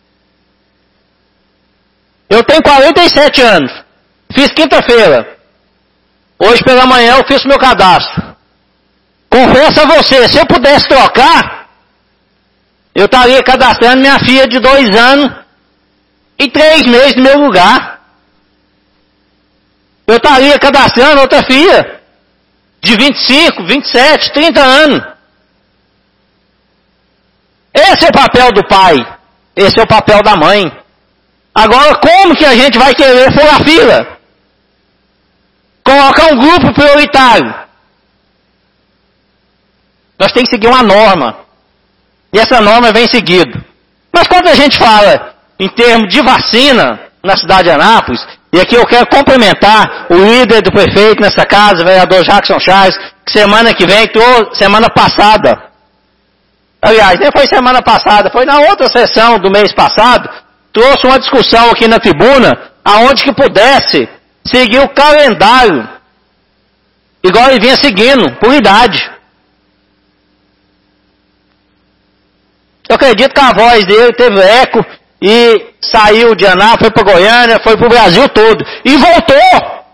Eu tenho 47 anos. Fiz quinta-feira. Hoje pela manhã eu fiz meu cadastro. Confesso a você, se eu pudesse trocar, eu estaria cadastrando minha filha de 2 anos e 3 meses no meu lugar. Eu estaria cadastrando outra filha de 25, 27, 30 anos. Esse é o papel do pai. Esse é o papel da mãe. Agora, como que a gente vai querer furar a fila? Colocar um grupo prioritário. Nós temos que seguir uma norma. E essa norma vem seguida. Mas quando a gente fala em termos de vacina na cidade de Anápolis, e aqui eu quero complementar o líder do prefeito nessa casa, o vereador Jackson Chaves, que semana que vem, semana passada, aliás, nem foi semana passada, foi na outra sessão do mês passado, trouxe uma discussão aqui na tribuna, aonde que pudesse seguir o calendário, igual ele vinha seguindo, por idade. Eu acredito que a voz dele teve eco e saiu de Anápolis, foi para Goiânia, foi para o Brasil todo. E voltou.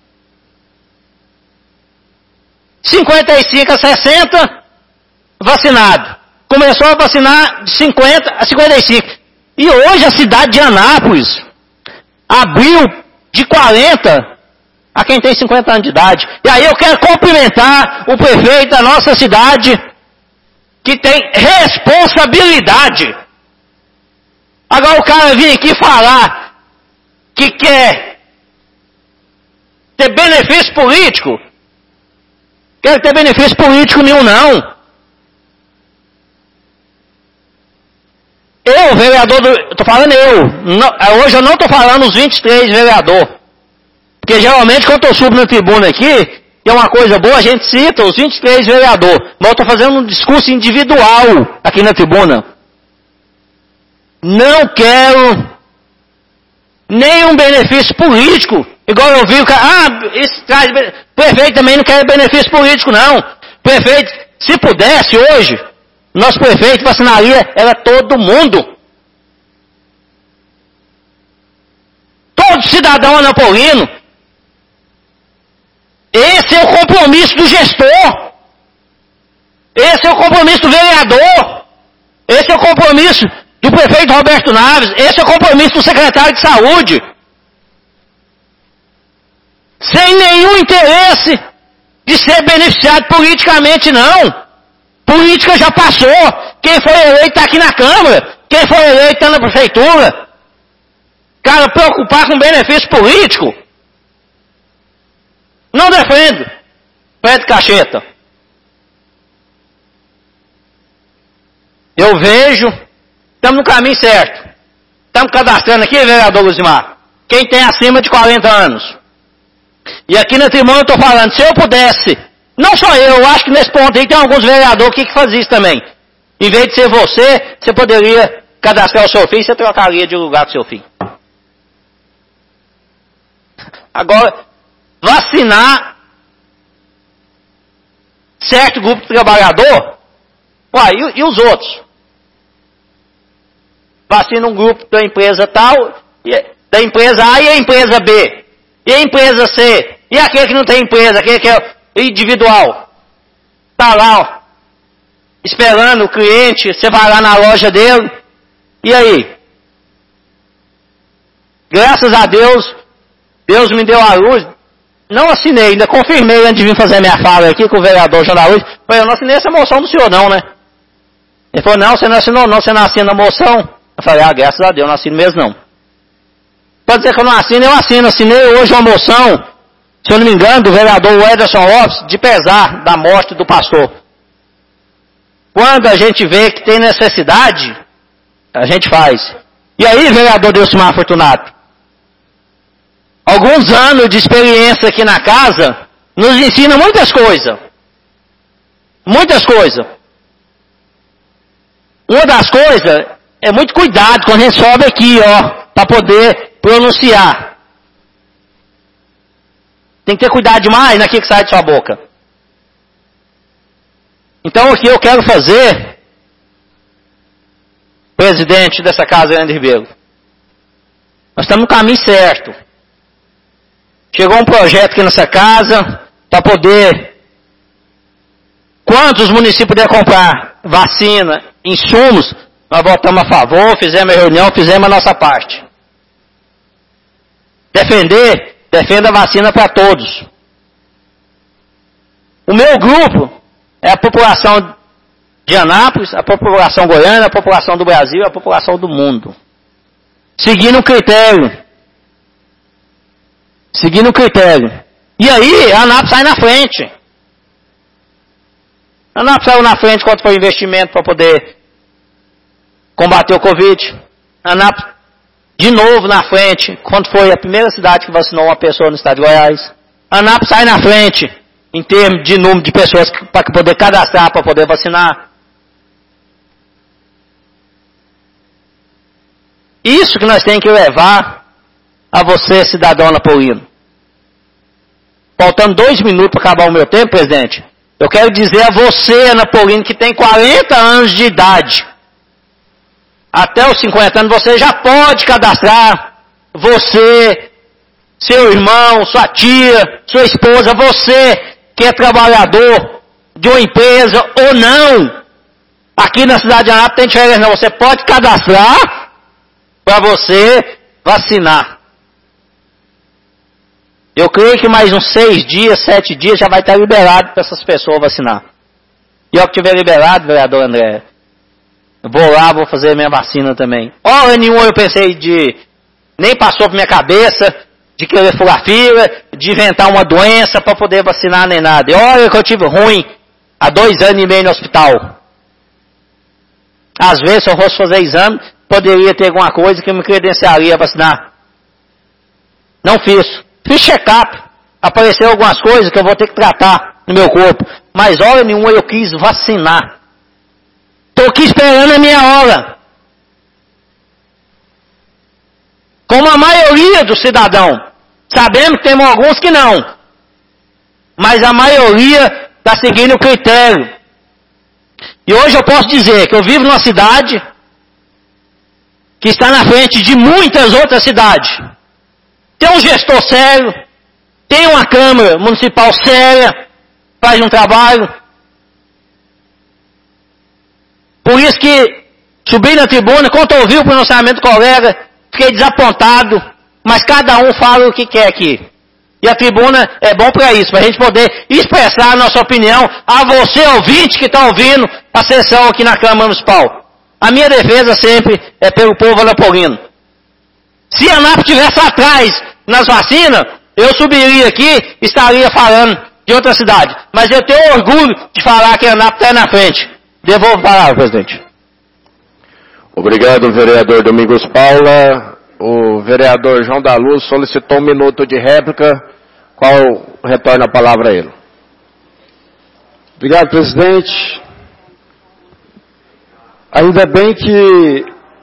55 a 60, vacinado. Começou a vacinar de 50 a 55. E hoje a cidade de Anápolis abriu de 40 a quem tem 50 anos de idade. E aí eu quero cumprimentar o prefeito da nossa cidade, que tem responsabilidade. Agora o cara vem aqui falar que quer ter benefício político. Quer ter benefício político nenhum, não. Eu, vereador, estou falando hoje eu não estou falando os 23 vereadores. Porque geralmente quando eu subo na tribuna aqui, e é uma coisa boa, a gente cita os 23 vereadores. Mas eu estou fazendo um discurso individual aqui na tribuna. Não quero nenhum benefício político. Igual eu vi o cara, prefeito também não quer benefício político, não. Prefeito, se pudesse hoje, nosso prefeito vacinaria era todo mundo. Todo cidadão anapolino. Esse é o compromisso do gestor. Esse é o compromisso do vereador. Esse é o compromisso do prefeito Roberto Naves. Esse é o compromisso do secretário de saúde. Sem nenhum interesse de ser beneficiado politicamente, não. Política já passou. Quem foi eleito está aqui na Câmara. Quem foi eleito está na Prefeitura. Cara, preocupar com benefício político, não defendo. Fred Cacheta. Eu vejo, estamos no caminho certo. Estamos cadastrando aqui, vereador Luzimar. quem tem acima de 40 anos. E aqui na tribuna eu estou falando, se eu pudesse, não só eu acho que nesse ponto aí tem alguns vereadores que fazem isso também. Em vez de ser você poderia cadastrar o seu filho, você trocaria de lugar com o seu filho. Agora, vacinar certo grupo de trabalhador, uai, e os outros? Vacina um grupo da empresa tal, da empresa A e a empresa B, e a empresa C, e aquele que não tem empresa, aquele que é individual, está lá, ó, esperando o cliente, você vai lá na loja dele, e aí? Graças a Deus, Deus me deu a luz, não assinei, ainda confirmei antes de vir fazer minha fala aqui com o vereador João da Luz, falei, eu não assinei essa moção do senhor não, né? Ele falou, não, você não assinou não, você não assina a moção. Eu falei, graças a Deus, eu não assino mesmo não. Pode dizer que eu não assino, eu assino. Assinei hoje uma moção, se eu não me engano, do vereador Ederson Lopes, de pesar da morte do pastor. Quando a gente vê que tem necessidade, a gente faz. E aí, vereador Delcimar Fortunato, alguns anos de experiência aqui na casa, nos ensina muitas coisas. Muitas coisas. Uma das coisas é muito cuidado quando a gente sobe aqui, ó, para poder pronunciar. Tem que ter cuidado demais naquilo que sai de sua boca. Então, o que eu quero fazer, presidente dessa casa, Leandro Ribeiro, nós estamos no caminho certo. Chegou um projeto aqui nessa casa, para poder, quantos municípios puder comprar vacina, insumos, nós votamos a favor, fizemos a reunião, fizemos a nossa parte. Defenda a vacina para todos. O meu grupo é a população de Anápolis, a população goiana, a população do Brasil, a população do mundo. Seguindo um critério. E aí, a Anápolis sai na frente. A Anápolis saiu na frente quando foi investimento para poder combater o Covid. A Anápolis, de novo, na frente, quando foi a primeira cidade que vacinou uma pessoa no estado de Goiás. A Anápolis sai na frente, em termos de número de pessoas para poder cadastrar, para poder vacinar. Isso que nós temos que levar a você, cidadão napolino. Faltando 2 minutos para acabar o meu tempo, presidente, eu quero dizer a você, napolino, que tem 40 anos de idade, até os 50 anos, você já pode cadastrar, você, seu irmão, sua tia, sua esposa, você que é trabalhador de uma empresa ou não, aqui na cidade de Anápolis tem diferença não, você pode cadastrar para você vacinar. Eu creio que mais uns 6 dias, 7 dias já vai estar liberado para essas pessoas vacinar. E ao que tiver liberado, vereador André, eu vou lá, vou fazer a minha vacina também. Hora nenhuma eu pensei nem passou por minha cabeça, de querer furar fila, de inventar uma doença para poder vacinar nem nada. E olha que eu tive ruim há 2 anos e meio no hospital. Às vezes, se eu fosse fazer exame, poderia ter alguma coisa que me credenciaria a vacinar. Não fiz. Fiz check-up. Apareceu algumas coisas que eu vou ter que tratar no meu corpo. Mas hora nenhuma eu quis vacinar. Estou aqui esperando a minha hora. Como a maioria do cidadão. Sabemos que temos alguns que não. Mas a maioria está seguindo o critério. E hoje eu posso dizer que eu vivo numa cidade que está na frente de muitas outras cidades. Tem um gestor sério, tem uma Câmara Municipal séria, faz um trabalho. Por isso que subi na tribuna, quando ouvi o pronunciamento do colega, fiquei desapontado, mas cada um fala o que quer aqui. E a tribuna é bom para isso, para a gente poder expressar a nossa opinião a você, ouvinte, que está ouvindo a sessão aqui na Câmara Municipal. A minha defesa sempre é pelo povo anapolino. Se a Anápolis estivesse atrás nas vacinas, eu subiria aqui e estaria falando de outra cidade. Mas eu tenho orgulho de falar que a Anápolis está na frente. Devolvo a palavra, presidente. Obrigado, vereador Domingos Paula. o vereador João da Luz solicitou 1 minuto de réplica. Qual retorna a palavra a ele? Obrigado, presidente. Ainda bem que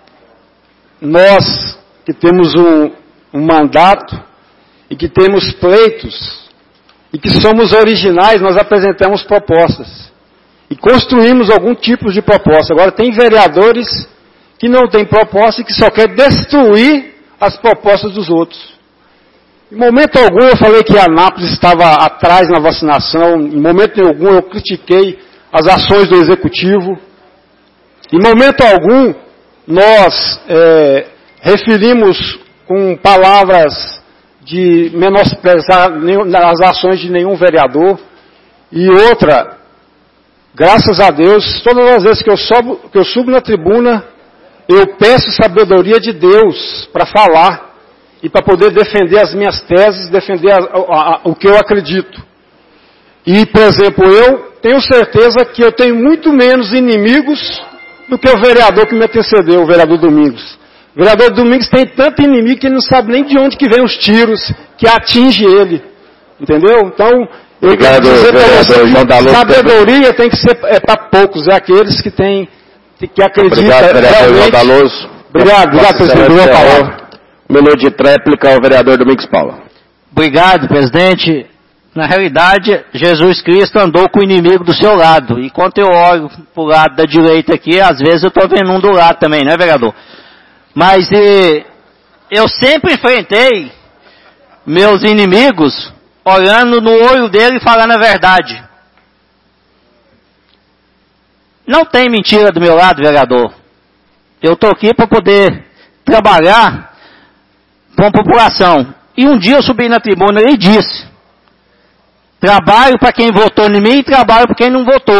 nós que temos um mandato e que temos pleitos e que somos originais, nós apresentamos propostas e construímos algum tipo de proposta. Agora tem vereadores que não têm proposta e que só querem destruir as propostas dos outros. Em momento algum eu falei que Anápolis estava atrás na vacinação, em momento algum eu critiquei as ações do Executivo, em momento algum nós referimos com palavras de menosprezar as ações de nenhum vereador. E outra, graças a Deus, todas as vezes que eu subo na tribuna, eu peço sabedoria de Deus para falar e para poder defender as minhas teses, defender o que eu acredito. E, por exemplo, eu tenho certeza que eu tenho muito menos inimigos do que o vereador que me antecedeu, o vereador Domingos. O vereador Domingos tem tanto inimigo que ele não sabe nem de onde que vem os tiros que atingem ele. Entendeu? Então, eu quero dizer para você que sabedoria tem que ser para poucos, é aqueles que acreditam realmente. Obrigado, presidente. Minuto de tréplica ao vereador Domingos Paula. Obrigado, presidente. Na realidade, Jesus Cristo andou com o inimigo do seu lado. E quando eu olho para o lado da direita aqui, às vezes eu estou vendo um do lado também, né, vereador? Mas eu sempre enfrentei meus inimigos olhando no olho dele e falando a verdade. Não tem mentira do meu lado, vereador. Eu estou aqui para poder trabalhar com a população. E um dia eu subi na tribuna e disse: trabalho para quem votou em mim e trabalho para quem não votou.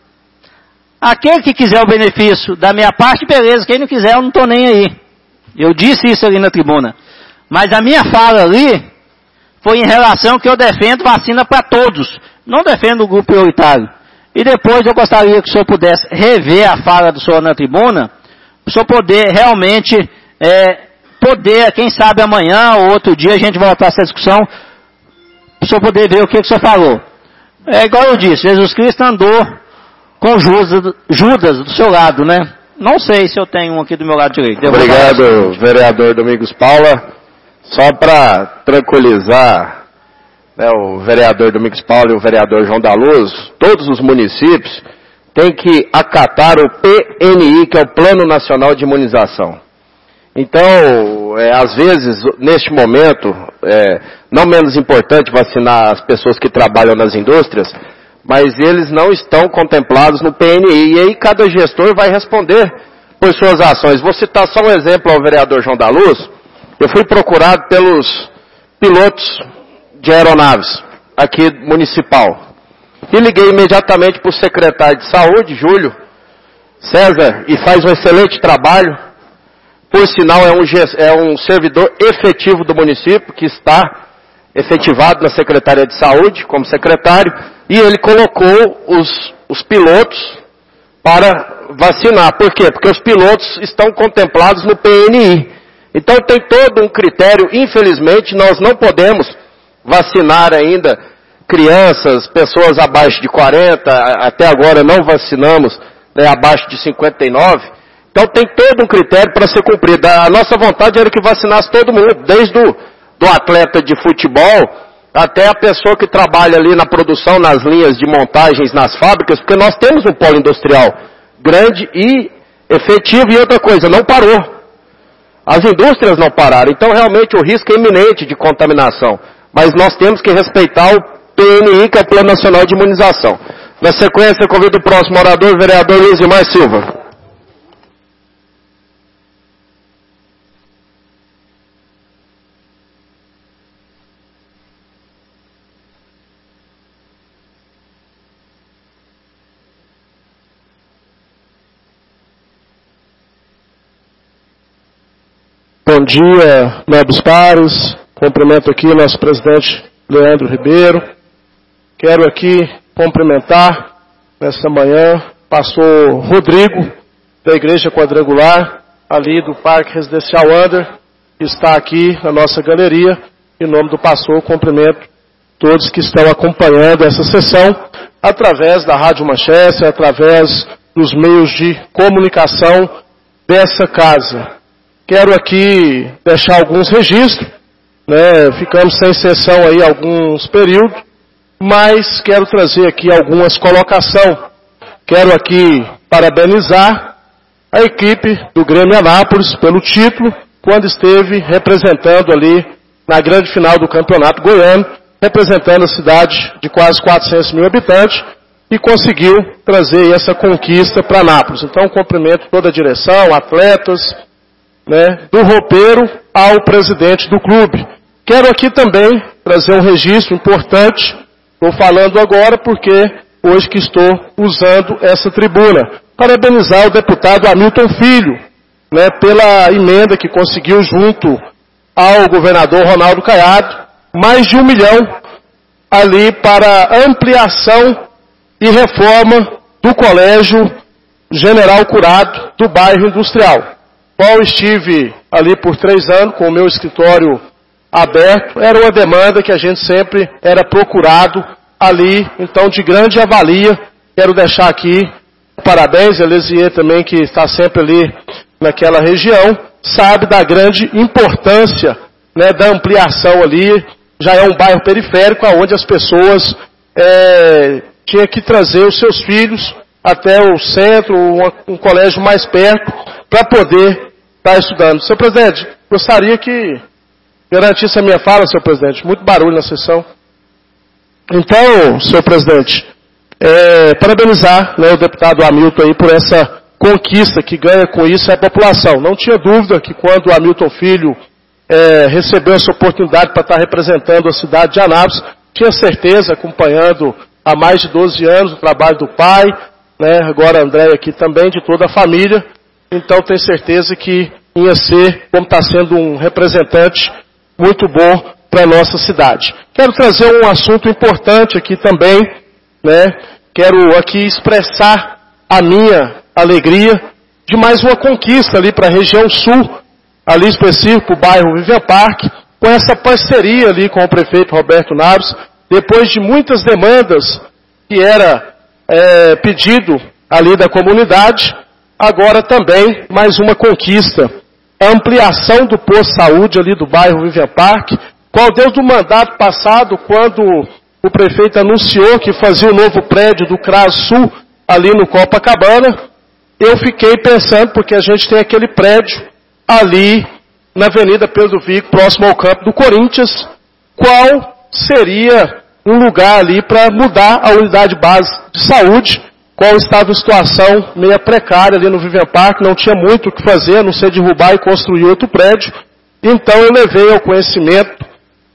Aquele que quiser o benefício da minha parte, beleza. Quem não quiser, eu não estou nem aí. Eu disse isso ali na tribuna. Mas a minha fala ali foi em relação que eu defendo vacina para todos. Não defendo o grupo prioritário. E depois eu gostaria que o senhor pudesse rever a fala do senhor na tribuna, para o senhor poder realmente, quem sabe amanhã ou outro dia a gente voltar a essa discussão, para o senhor poder ver o que o senhor falou. É igual eu disse, Jesus Cristo andou com Judas do seu lado, né? Não sei se eu tenho um aqui do meu lado direito. Obrigado, vereador Domingos Paula. Só para tranquilizar, né, o vereador Domingos Paula e o vereador João da Luz, todos os municípios têm que acatar o PNI, que é o Plano Nacional de Imunização. Então, às vezes, neste momento, não menos importante vacinar as pessoas que trabalham nas indústrias, mas eles não estão contemplados no PNI. E aí cada gestor vai responder por suas ações. Vou citar só um exemplo ao vereador João da Luz. Eu fui procurado pelos pilotos de aeronaves aqui municipal. E liguei imediatamente para o secretário de saúde, Júlio César, e faz um excelente trabalho. Por sinal, é um servidor efetivo do município, que está efetivado na Secretaria de Saúde, como secretário, e ele colocou os pilotos para vacinar. Por quê? Porque os pilotos estão contemplados no PNI. Então tem todo um critério. Infelizmente, nós não podemos vacinar ainda crianças, pessoas abaixo de 40, até agora não vacinamos, né, abaixo de 59. Então tem todo um critério para ser cumprido. A nossa vontade era que vacinasse todo mundo, desde do atleta de futebol até a pessoa que trabalha ali na produção, nas linhas de montagens, nas fábricas, porque nós temos um polo industrial grande e efetivo. E outra coisa, não parou. As indústrias não pararam. Então realmente o risco é iminente de contaminação. Mas nós temos que respeitar o PNI, que é o Plano Nacional de Imunização. Na sequência, eu convido o próximo orador, o vereador Luizimar Silva. Bom dia, nobres pares. Cumprimento aqui o nosso presidente Leandro Ribeiro. Quero aqui cumprimentar, nessa manhã, pastor Rodrigo, da Igreja Quadrangular, ali do Parque Residencial Under, que está aqui na nossa galeria. Em nome do pastor, cumprimento todos que estão acompanhando essa sessão através da Rádio Manchester, através dos meios de comunicação dessa casa. Quero aqui deixar alguns registros, ficamos sem sessão aí alguns períodos, mas quero trazer aqui algumas colocações. Quero aqui parabenizar a equipe do Grêmio Anápolis pelo título, quando esteve representando ali na grande final do Campeonato Goiano, representando a cidade de quase 400 mil habitantes, e conseguiu trazer essa conquista para Anápolis. Então, cumprimento toda a direção, atletas, do roupeiro ao presidente do clube. Quero aqui também trazer um registro importante, estou falando agora porque hoje que estou usando essa tribuna. Parabenizar o deputado Hamilton Filho, pela emenda que conseguiu junto ao governador Ronaldo Caiado, mais de 1 milhão ali para ampliação e reforma do Colégio General Curado do bairro Industrial. Qual estive ali por 3 anos com o meu escritório aberto, era uma demanda que a gente sempre era procurado ali, então de grande avalia. Quero deixar aqui parabéns a Lesier também, que está sempre ali naquela região, sabe da grande importância da ampliação ali. Já é um bairro periférico onde as pessoas tinham que trazer os seus filhos até o centro, um colégio mais perto, para poder estar estudando. Senhor presidente, gostaria que garantisse a minha fala, senhor presidente. Muito barulho na sessão. Então, senhor presidente, parabenizar o deputado Hamilton aí por essa conquista que ganha com isso a população. Não tinha dúvida que quando o Hamilton Filho recebeu essa oportunidade para estar representando a cidade de Anápolis, tinha certeza, acompanhando há mais de 12 anos o trabalho do pai, agora a Andréia aqui também, de toda a família. Então tenho certeza que ia ser, como está sendo, um representante muito bom para a nossa cidade. Quero trazer um assunto importante aqui também, quero aqui expressar a minha alegria de mais uma conquista ali para a região sul, ali específico, o bairro Vivian Park, com essa parceria ali com o prefeito Roberto Naros, depois de muitas demandas que era pedido ali da comunidade, agora também mais uma conquista, a ampliação do posto de saúde ali do bairro Vivian Park, qual desde o mandato passado, quando o prefeito anunciou que fazia o novo prédio do CRAS Sul ali no Copacabana, eu fiquei pensando, porque a gente tem aquele prédio ali na Avenida Pedro Vico, próximo ao campo do Corinthians, qual seria um lugar ali para mudar a unidade básica de saúde, qual estava em situação meio precária ali no Vivian Park, não tinha muito o que fazer, a não ser derrubar e construir outro prédio. Então eu levei ao conhecimento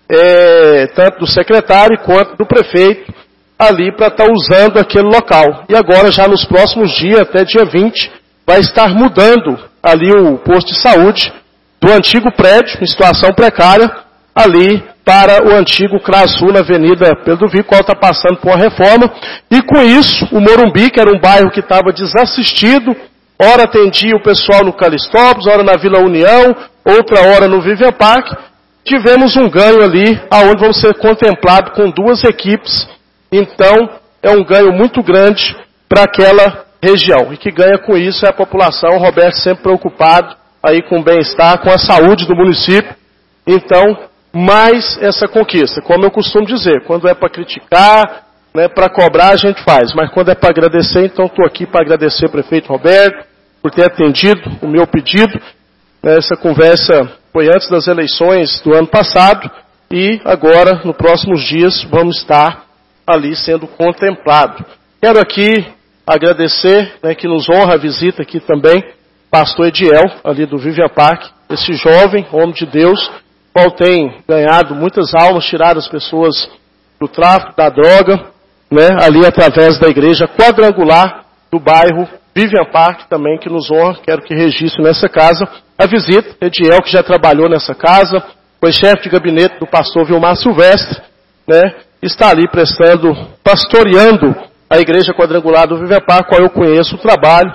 tanto do secretário quanto do prefeito ali para estar usando aquele local. E agora já nos próximos dias, até dia 20, vai estar mudando ali o posto de saúde do antigo prédio, em situação precária, ali para o antigo CRAS Sul, na Avenida Pedro Vico, qual está passando por uma reforma. E com isso, o Morumbi, que era um bairro que estava desassistido, ora atendia o pessoal no Calistópolis, ora na Vila União, outra hora no Vivian Park, tivemos um ganho ali, aonde vamos ser contemplados com 2 equipes. Então, é um ganho muito grande para aquela região. E que ganha com isso é a população. O Roberto sempre preocupado aí com o bem-estar, com a saúde do município. Então, mais essa conquista. Como eu costumo dizer, quando é para criticar, para cobrar, a gente faz. Mas quando é para agradecer, então estou aqui para agradecer ao prefeito Roberto por ter atendido o meu pedido. Essa conversa foi antes das eleições do ano passado e agora, nos próximos dias, vamos estar ali sendo contemplado. Quero aqui agradecer, que nos honra a visita aqui também, pastor Ediel, ali do Vivian Park, esse jovem, homem de Deus, qual tem ganhado muitas almas, tirado as pessoas do tráfico, da droga, ali através da igreja quadrangular do bairro Vivian Park também, que nos honra. Quero que registre nessa casa a visita. Ediel, que já trabalhou nessa casa, foi chefe de gabinete do pastor Vilmar Silvestre, está ali pastoreando a igreja quadrangular do Vivian Park, qual eu conheço o trabalho,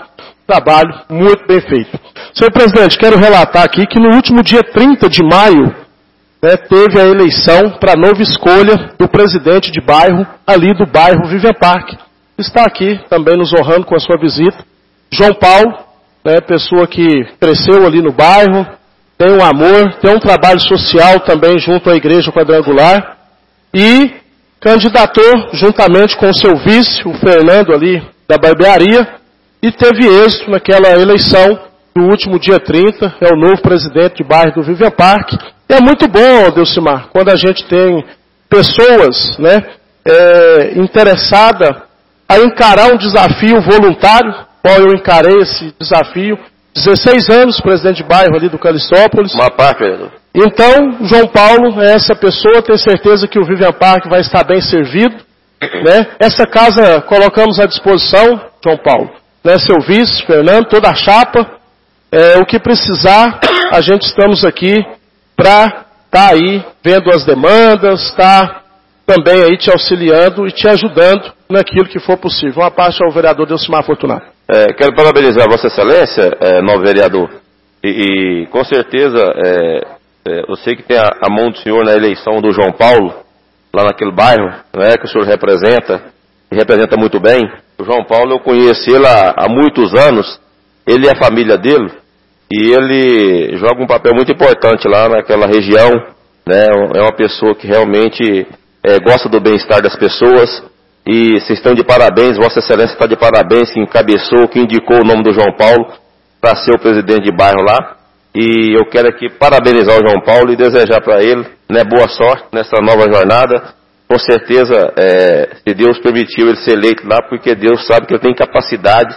trabalho muito bem feito. Senhor presidente, quero relatar aqui que no último dia 30 de maio, teve a eleição para a nova escolha do presidente de bairro, ali do bairro Vivian Park. Está aqui também nos honrando com a sua visita. João Paulo, pessoa que cresceu ali no bairro, tem um amor, tem um trabalho social também junto à Igreja Quadrangular e candidatou juntamente com o seu vice, o Fernando ali da barbearia, e teve êxito naquela eleição do último dia 30, é o novo presidente de bairro do Vivian Park. E é muito bom, Delcimar, quando a gente tem pessoas interessadas a encarar um desafio voluntário, qual eu encarei esse desafio, 16 anos, presidente de bairro ali do Calistópolis. Uma parte, vereador. Então, João Paulo é essa pessoa, tenho certeza que o Vivian Park vai estar bem servido. Essa casa colocamos à disposição, João Paulo, seu vice, Fernando, toda a chapa, o que precisar, a gente estamos aqui para estar aí vendo as demandas, estar também aí te auxiliando e te ajudando naquilo que for possível. Uma parte ao vereador Delcimar Fortunato. Quero parabenizar Vossa Excelência, novo vereador, e com certeza eu sei que tem a mão do senhor na eleição do João Paulo, lá naquele bairro, que o senhor representa, e representa muito bem. O João Paulo, eu conheço ele há muitos anos, ele e a família dele, e ele joga um papel muito importante lá naquela região, é uma pessoa que realmente gosta do bem-estar das pessoas, e vocês estão de parabéns, Vossa Excelência está de parabéns, que encabeçou, que indicou o nome do João Paulo para ser o presidente de bairro lá. E eu quero aqui parabenizar o João Paulo e desejar para ele boa sorte nessa nova jornada. Com certeza, se Deus permitiu ele ser eleito lá, porque Deus sabe que ele tem capacidade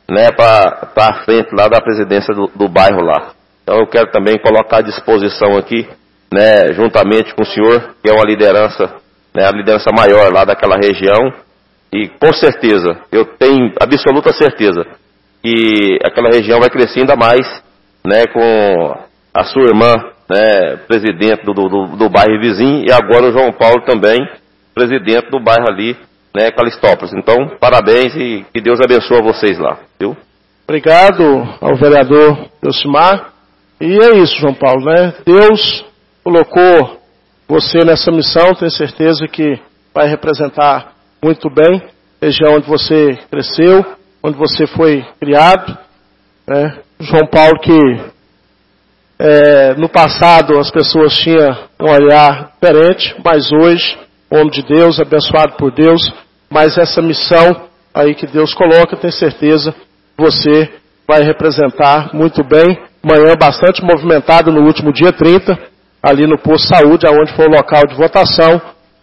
para estar à frente lá da presidência do bairro lá. Então eu quero também colocar à disposição aqui, juntamente com o senhor, que é uma liderança, a liderança maior lá daquela região, e com certeza, eu tenho absoluta certeza, que aquela região vai crescer ainda mais, com a sua irmã, presidente do bairro vizinho, e agora o João Paulo também, presidente do bairro ali, Calistópolis. Então, parabéns e que Deus abençoe vocês lá, viu? Obrigado ao vereador Delcimar. E é isso, João Paulo, Deus colocou você nessa missão, tenho certeza que vai representar muito bem a região onde você cresceu, onde você foi criado. João Paulo que no passado as pessoas tinham um olhar diferente, mas hoje, homem de Deus, abençoado por Deus, mas essa missão aí que Deus coloca, tenho certeza que você vai representar muito bem. Manhã bastante movimentada no último dia 30, ali no posto de saúde, onde foi o local de votação.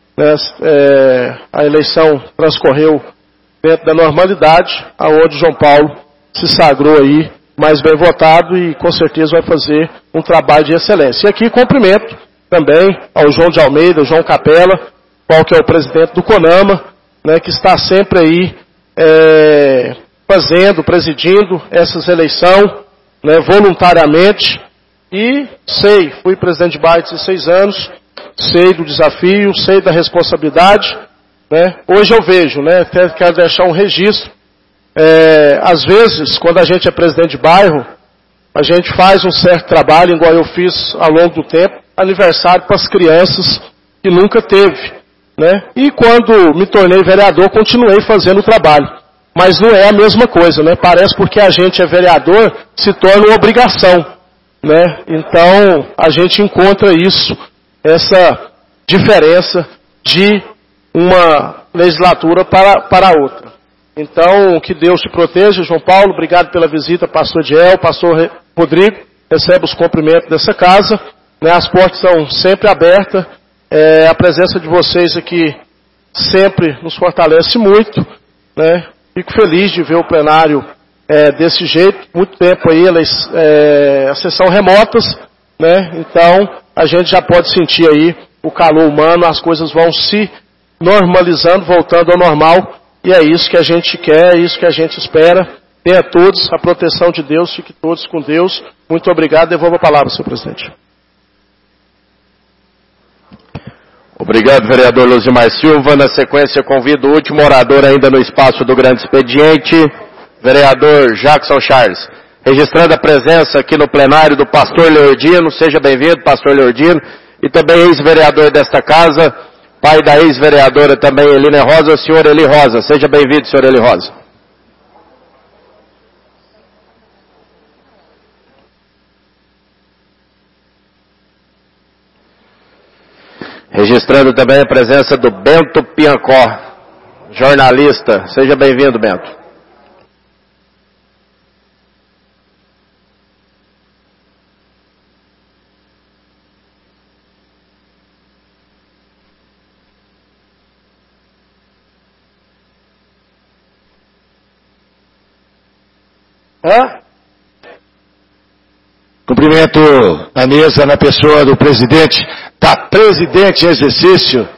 A eleição transcorreu dentro da normalidade, aonde João Paulo se sagrou aí mais bem votado e com certeza vai fazer um trabalho de excelência. E aqui cumprimento também ao João de Almeida, João Capela, qual que é o presidente do CONAMA, que está sempre aí presidindo essas eleições, voluntariamente. E fui presidente de bairro de 16 anos, sei do desafio, sei da responsabilidade. Hoje eu vejo, até quero deixar um registro. Às vezes, quando a gente é presidente de bairro, a gente faz um certo trabalho, igual eu fiz ao longo do tempo, aniversário para as crianças que nunca teve. E quando me tornei vereador, continuei fazendo o trabalho. Mas não é a mesma coisa, Parece porque a gente é vereador, se torna uma obrigação. Então, a gente encontra isso, essa diferença de uma legislatura para a outra. Então, que Deus te proteja, João Paulo, obrigado pela visita, pastor Ediel, pastor Rodrigo, recebe os cumprimentos dessa casa, as portas estão sempre abertas, a presença de vocês aqui sempre nos fortalece muito, fico feliz de ver o plenário desse jeito, muito tempo aí, a sessão remotas, então a gente já pode sentir aí o calor humano, as coisas vão se normalizando, voltando ao normal, e é isso que a gente quer, é isso que a gente espera. Tenha todos a proteção de Deus, fique todos com Deus. Muito obrigado, devolvo a palavra, senhor presidente. Obrigado, vereador Luzimar Silva. Na sequência, convido o último orador ainda no espaço do grande expediente, vereador Jackson Charles. Registrando a presença aqui no plenário do pastor Leordino, seja bem-vindo, pastor Leordino, e também ex-vereador desta casa, pai da ex-vereadora também, Elina Rosa, o senhor Eli Rosa. Seja bem-vindo, senhor Eli Rosa. Registrando também a presença do Bento Piancó, jornalista. Seja bem-vindo, Bento. Cumprimento a mesa na pessoa do presidente, da presidente em exercício,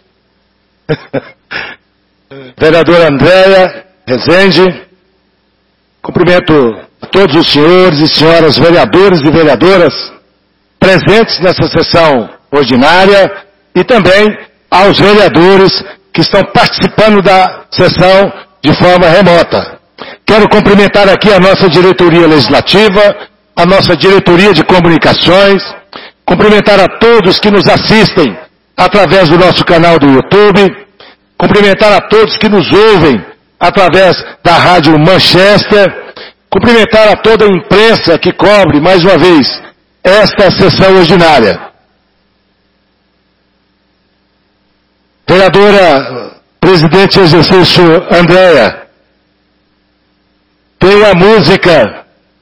vereadora Andréia Rezende. Cumprimento a todos os senhores e senhoras vereadores e vereadoras presentes nessa sessão ordinária e também aos vereadores que estão participando da sessão de forma remota. Quero cumprimentar aqui a nossa diretoria legislativa, a nossa diretoria de comunicações, cumprimentar a todos que nos assistem através do nosso canal do YouTube, cumprimentar a todos que nos ouvem através da Rádio Manchester, cumprimentar a toda a imprensa que cobre, mais uma vez, esta sessão ordinária. Vereadora, presidente em exercício Andréia, tem a música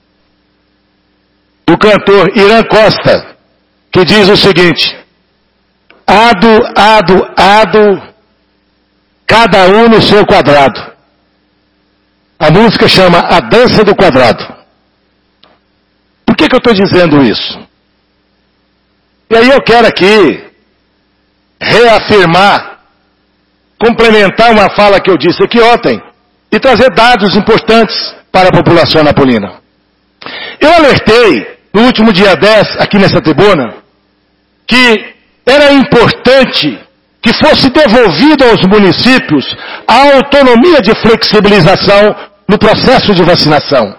do cantor Irã Costa, que diz o seguinte: ado, ado, ado, cada um no seu quadrado. A música chama A Dança do Quadrado. Por que eu estou dizendo isso? E aí eu quero aqui reafirmar, complementar uma fala que eu disse aqui ontem e trazer dados importantes para a população anapolina. Eu alertei no último dia 10, aqui nessa tribuna, que era importante que fosse devolvido aos municípios a autonomia de flexibilização no processo de vacinação.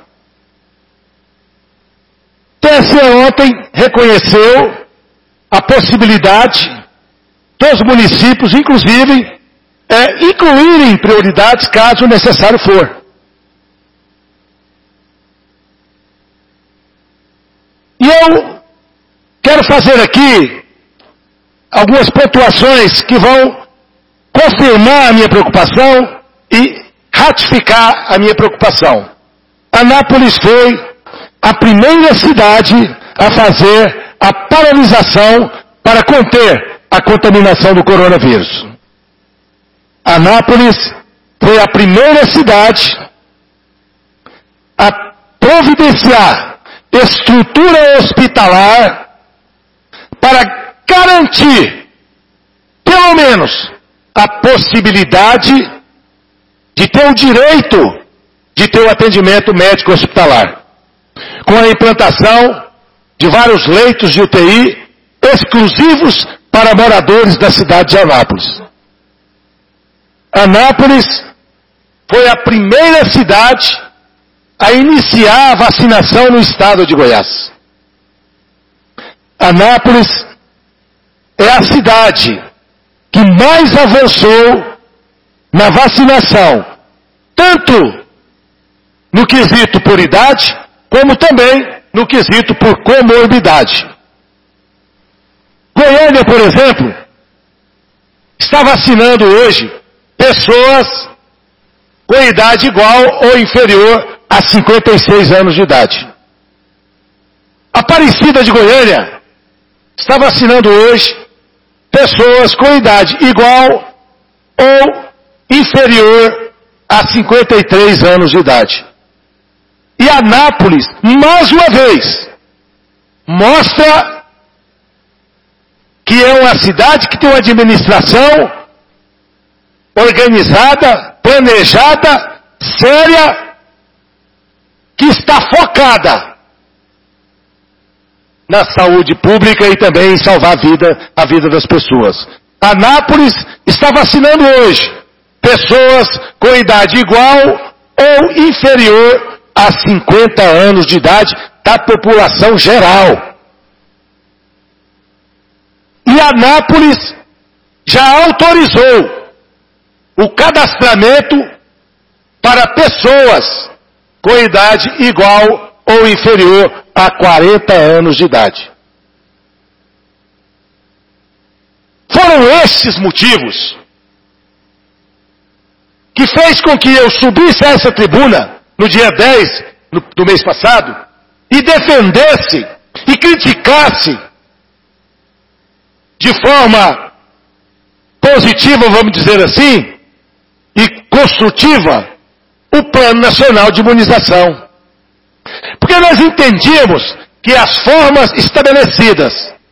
O TSE ontem reconheceu a possibilidade dos municípios, inclusive, incluírem prioridades caso necessário for. E eu quero fazer aqui algumas pontuações que vão confirmar a minha preocupação e ratificar a minha preocupação. Anápolis foi a primeira cidade a fazer a paralisação para conter a contaminação do coronavírus. Anápolis foi a primeira cidade a providenciar estrutura hospitalar para garantir, pelo menos, a possibilidade de ter o direito de ter o atendimento médico hospitalar, com a implantação de vários leitos de UTI exclusivos para moradores da cidade de Anápolis. Anápolis foi a primeira cidade a iniciar a vacinação no estado de Goiás. Anápolis é a cidade que mais avançou na vacinação, tanto no quesito por idade, como também no quesito por comorbidade. Goiânia, por exemplo, está vacinando hoje pessoas com idade igual ou inferior a 56 anos de idade. Aparecida de Goiânia está vacinando hoje pessoas com idade igual ou inferior a 53 anos de idade. E Anápolis, mais uma vez, mostra que é uma cidade que tem uma administração organizada, planejada, séria, que está focada na saúde pública e também em salvar a vida das pessoas. Anápolis está vacinando hoje pessoas com idade igual ou inferior a 50 anos de idade da população geral. E Anápolis já autorizou o cadastramento para pessoas com idade igual ou inferior a 40 anos de idade. Foram esses motivos que fez com que eu subisse a essa tribuna no dia 10 do mês passado e defendesse e criticasse de forma positiva, vamos dizer assim, e construtiva, o Plano Nacional de Imunização. Porque nós entendíamos que as formas estabelecidas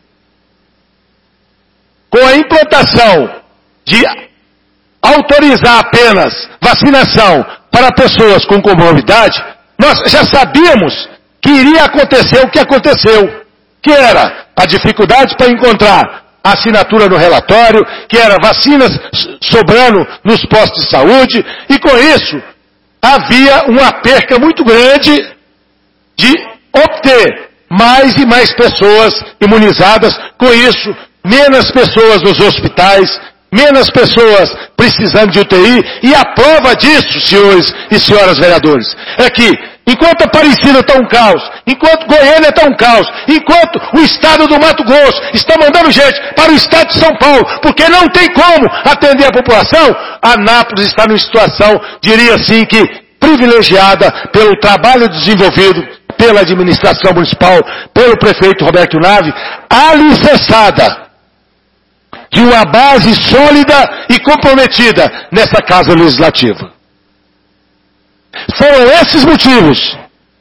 com a implantação de autorizar apenas vacinação para pessoas com comorbidade, nós já sabíamos que iria acontecer o que aconteceu, que era a dificuldade para encontrar a assinatura no relatório, que era vacinas sobrando nos postos de saúde, e com isso havia uma perca muito grande de obter mais e mais pessoas imunizadas, com isso menos pessoas nos hospitais, menos pessoas precisando de UTI, e a prova disso, senhores e senhoras vereadores, é que enquanto Aparecida está um caos, enquanto Goiânia está um caos, enquanto o estado do Mato Grosso está mandando gente para o estado de São Paulo, porque não tem como atender a população, Anápolis está numa situação, diria assim, que privilegiada pelo trabalho desenvolvido pela administração municipal, pelo prefeito Roberto Nave, alicerçada de uma base sólida e comprometida nessa casa legislativa. Foram esses motivos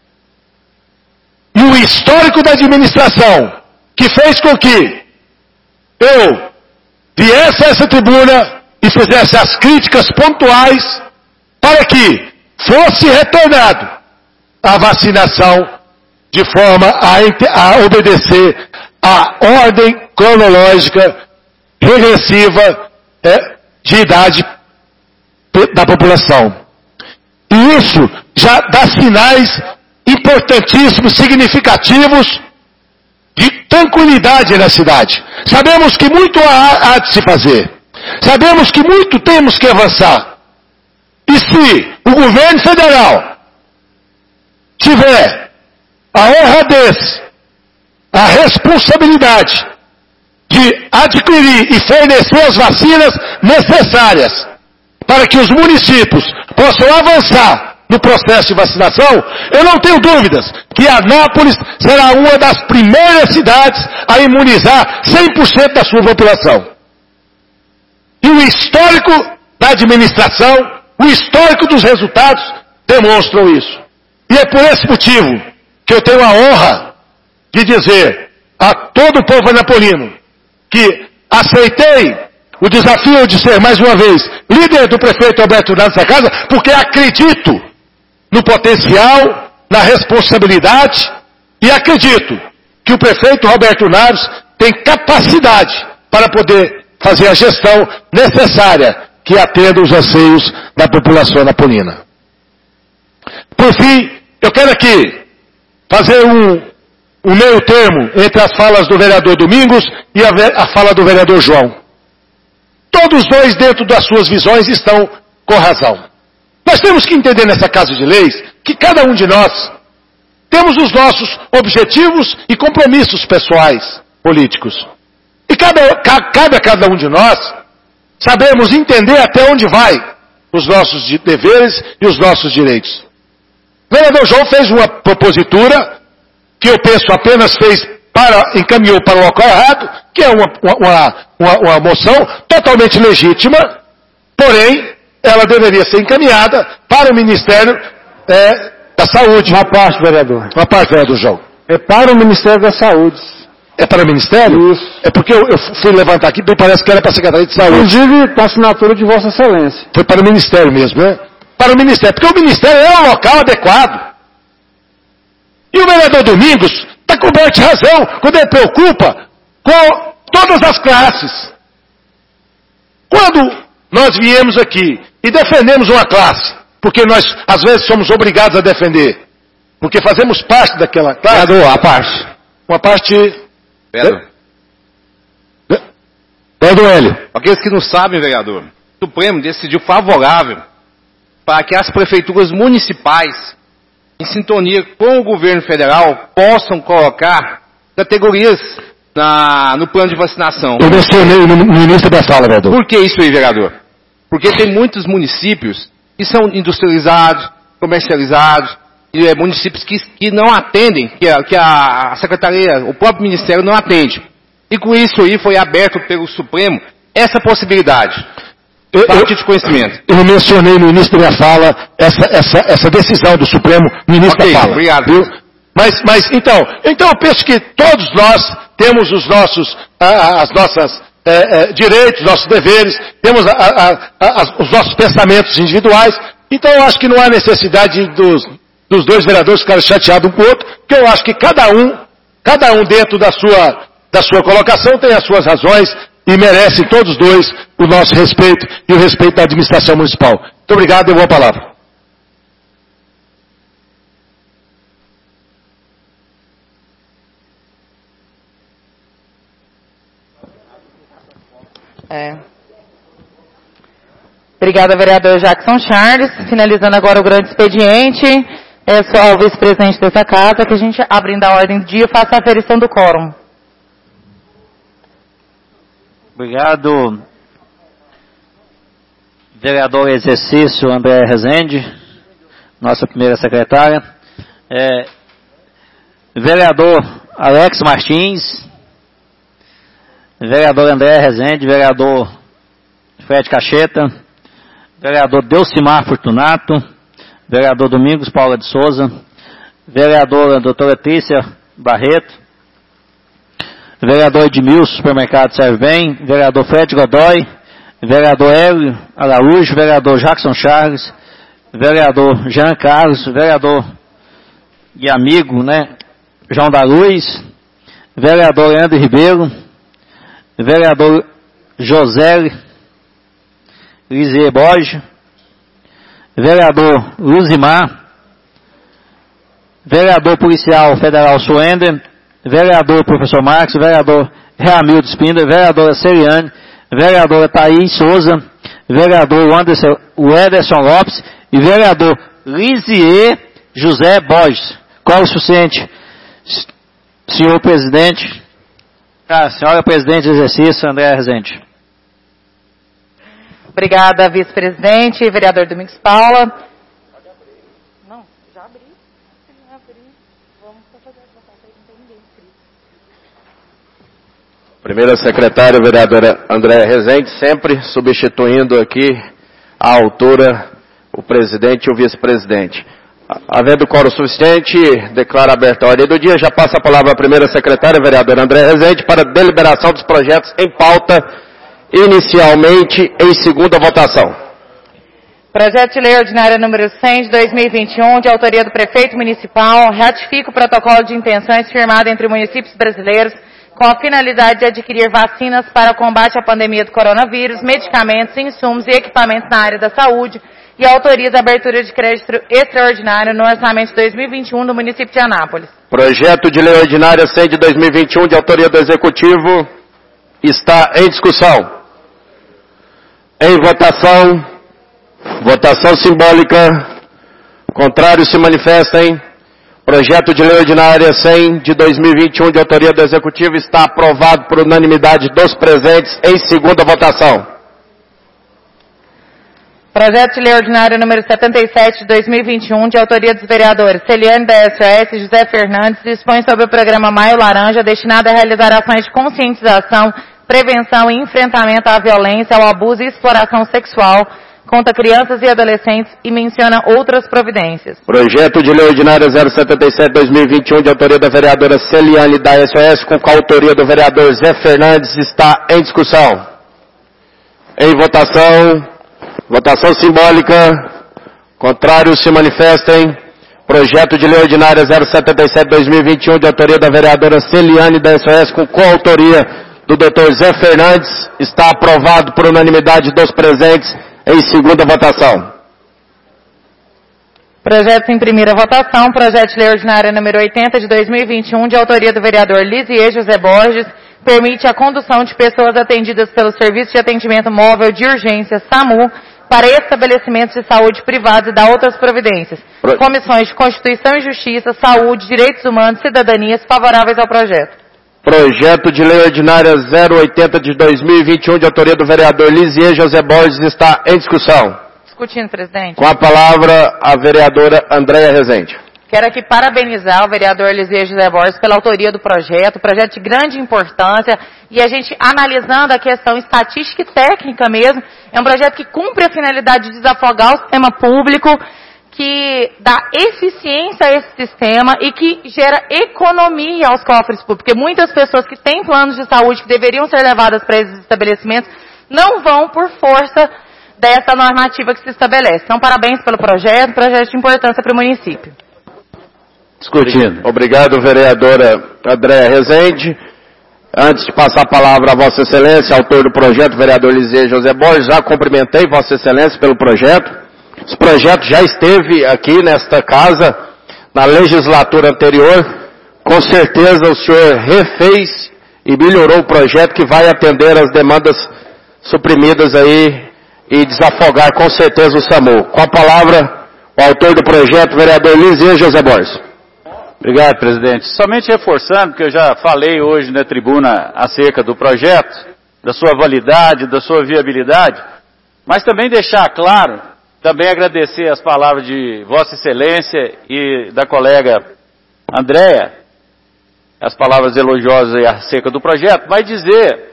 e o histórico da administração que fez com que eu viesse a essa tribuna e fizesse as críticas pontuais para que fosse retornado a vacinação de forma a obedecer à ordem cronológica regressiva de idade da população. E isso já dá sinais importantíssimos, significativos de tranquilidade na cidade. Sabemos que muito há de se fazer. Sabemos que muito temos que avançar. E se o governo federal tiver a honradez, a responsabilidade de adquirir e fornecer as vacinas necessárias para que os municípios possam avançar no processo de vacinação, eu não tenho dúvidas que Anápolis será uma das primeiras cidades a imunizar 100% da sua população. E o histórico da administração, o histórico dos resultados demonstram isso. E é por esse motivo que eu tenho a honra de dizer a todo o povo anapolino que aceitei o desafio de ser, mais uma vez, líder do prefeito Alberto Nave dessa casa, porque acredito no potencial, na responsabilidade, e acredito que o prefeito Roberto Naves tem capacidade para poder fazer a gestão necessária que atenda os anseios da população anapolina. Por fim, eu quero aqui fazer um meio termo entre as falas do vereador Domingos e a fala do vereador João. Todos os dois, dentro das suas visões, estão com razão. Nós temos que entender nessa Casa de Leis que cada um de nós temos os nossos objetivos e compromissos pessoais, políticos. E cabe a cada um de nós sabermos entender até onde vai os nossos deveres e os nossos direitos. O vereador João fez uma propositura que eu penso apenas encaminhou para o local errado, que é uma moção totalmente legítima, porém, ela deveria ser encaminhada para o Ministério da Saúde. Uma parte, vereador. Uma parte, vereador João. É para o Ministério da Saúde. É para o Ministério? Isso. É porque eu fui levantar aqui, me parece que era para a Secretaria de Saúde. Inclusive, com a assinatura de Vossa Excelência. Foi para o Ministério mesmo, né? Para o Ministério, porque o Ministério é o local adequado. E o vereador Domingos está coberto de razão quando ele preocupa com todas as classes. Quando nós viemos aqui e defendemos uma classe, porque nós às vezes somos obrigados a defender, porque fazemos parte daquela classe. Vereador, a parte. Uma parte... Vereador. Vereador Hélio. Aqueles que não sabem, vereador, o Supremo decidiu favorável para que as prefeituras municipais, em sintonia com o governo federal, possam colocar categorias no plano de vacinação. Eu mencionei no início da fala, vereador. Por que isso aí, vereador? Porque tem muitos municípios que são industrializados, comercializados, e municípios que não atendem, que a Secretaria, o próprio Ministério não atende. E com isso aí foi aberto pelo Supremo essa possibilidade. Parte de conhecimento. Eu mencionei no início da minha fala essa decisão do Supremo no início da fala. Obrigado. Viu? Mas então eu penso que todos nós temos os nossos direitos, nossos deveres, temos os nossos pensamentos individuais. Então eu acho que não há necessidade dos dois vereadores ficarem chateados um com o outro, porque eu acho que cada um dentro da sua colocação tem as suas razões e merecem todos dois o nosso respeito e o respeito da administração municipal. Muito obrigado, eu vou a palavra. Obrigada, vereador Jackson Charles. Finalizando agora o grande expediente, é só o vice-presidente dessa casa que a gente, abrindo a ordem do dia, faça a aferição do quórum. Obrigado, vereador em exercício André Rezende, nossa primeira secretária. Vereador Alex Martins, vereador André Rezende, vereador Fred Cacheta, vereador Delcimar Fortunato, vereador Domingos Paula de Souza, vereadora doutora Trícia Barreto, vereador Edmilson Supermercado Serve Bem, vereador Fred Godoy, vereador Hélio Araújo, vereador Jackson Charles, vereador Jean Carlos, vereador e amigo, João da Luz, vereador Leandro Ribeiro, vereador José Lisier Borges, vereador Luzimar, vereador policial federal Suender, vereador professor Marcos, vereador Reamildo Spindler, vereadora Seriane, vereadora Thaís Souza, vereador Ederson Lopes e vereador Lisier José Borges. Qual o suficiente, senhor presidente? Senhora presidente de exercício, André Rezende. Obrigada, vice-presidente, vereador Domingos Paula. Não, já abri. Se não abrir, vamos fazer a votação, não tem ninguém inscrito. Primeira secretária, vereadora André Rezende, sempre substituindo aqui a autora, o presidente e o vice-presidente. Havendo quórum suficiente, declaro aberta a ordem do dia. Já passa a palavra à primeira secretária, vereadora André Rezende, para deliberação dos projetos em pauta, inicialmente em segunda votação. Projeto de lei ordinária número 100 de 2021, de autoria do prefeito municipal, ratifica o protocolo de intenções firmado entre municípios brasileiros com a finalidade de adquirir vacinas para o combate à pandemia do coronavírus, medicamentos, insumos e equipamentos na área da saúde, e autoriza a abertura de crédito extraordinário no orçamento de 2021 do município de Anápolis. Projeto de lei ordinária 100 de 2021, de autoria do Executivo, está em discussão. Em votação, votação simbólica, contrários se manifestem. Projeto de lei ordinária 100 de 2021, de autoria do Executivo, está aprovado por unanimidade dos presentes em segunda votação. Projeto de lei ordinário número 77 de 2021, de autoria dos vereadores Celiane da SOS e José Fernandes, dispõe sobre o programa Maio Laranja, destinado a realizar ações de conscientização, prevenção e enfrentamento à violência, ao abuso e exploração sexual contra crianças e adolescentes e menciona outras providências. Projeto de lei ordinária 077/2021, de autoria da vereadora Celiane da SOS, com coautoria do vereador Zé Fernandes, está em discussão. Em votação, votação simbólica, contrários se manifestem. Projeto de lei ordinária 077/2021, de autoria da vereadora Celiane da SOS, com coautoria do Dr. Zé Fernandes, está aprovado por unanimidade dos presentes em segunda votação. Projetos em primeira votação. Projeto de lei ordinária número 80 de 2021, de autoria do vereador Lisier José Borges, permite a condução de pessoas atendidas pelo Serviço de Atendimento Móvel de Urgência, SAMU, para estabelecimentos de saúde privados e dá outras providências. Comissões de Constituição e Justiça, Saúde, Direitos Humanos e Cidadanias favoráveis ao projeto. Projeto de lei ordinária 080 de 2021, de autoria do vereador Lisier José Borges, está em discussão. Discutindo, presidente. Com a palavra, a vereadora Andréia Rezende. Quero aqui parabenizar o vereador Lisier José Borges pela autoria do projeto de grande importância, e a gente analisando a questão estatística e técnica mesmo, é um projeto que cumpre a finalidade de desafogar o sistema público, que dá eficiência a esse sistema e que gera economia aos cofres públicos, porque muitas pessoas que têm planos de saúde que deveriam ser levadas para esses estabelecimentos não vão por força dessa normativa que se estabelece. Então, parabéns pelo projeto de importância para o município. Discutindo. Obrigado, vereadora Andréia Rezende. Antes de passar a palavra a Vossa Excelência, autor do projeto, vereador Lisier José Borges, já cumprimentei Vossa Excelência pelo projeto. Esse projeto já esteve aqui nesta casa, na legislatura anterior. Com certeza o senhor refez e melhorou o projeto que vai atender as demandas suprimidas aí e desafogar com certeza o SAMU. Com a palavra, o autor do projeto, vereador Lisier José Borges. Obrigado, presidente. Somente reforçando que eu já falei hoje na tribuna acerca do projeto, da sua validade, da sua viabilidade, mas também deixar claro, também agradecer as palavras de Vossa Excelência e da colega Andréia, as palavras elogiosas acerca do projeto, mas dizer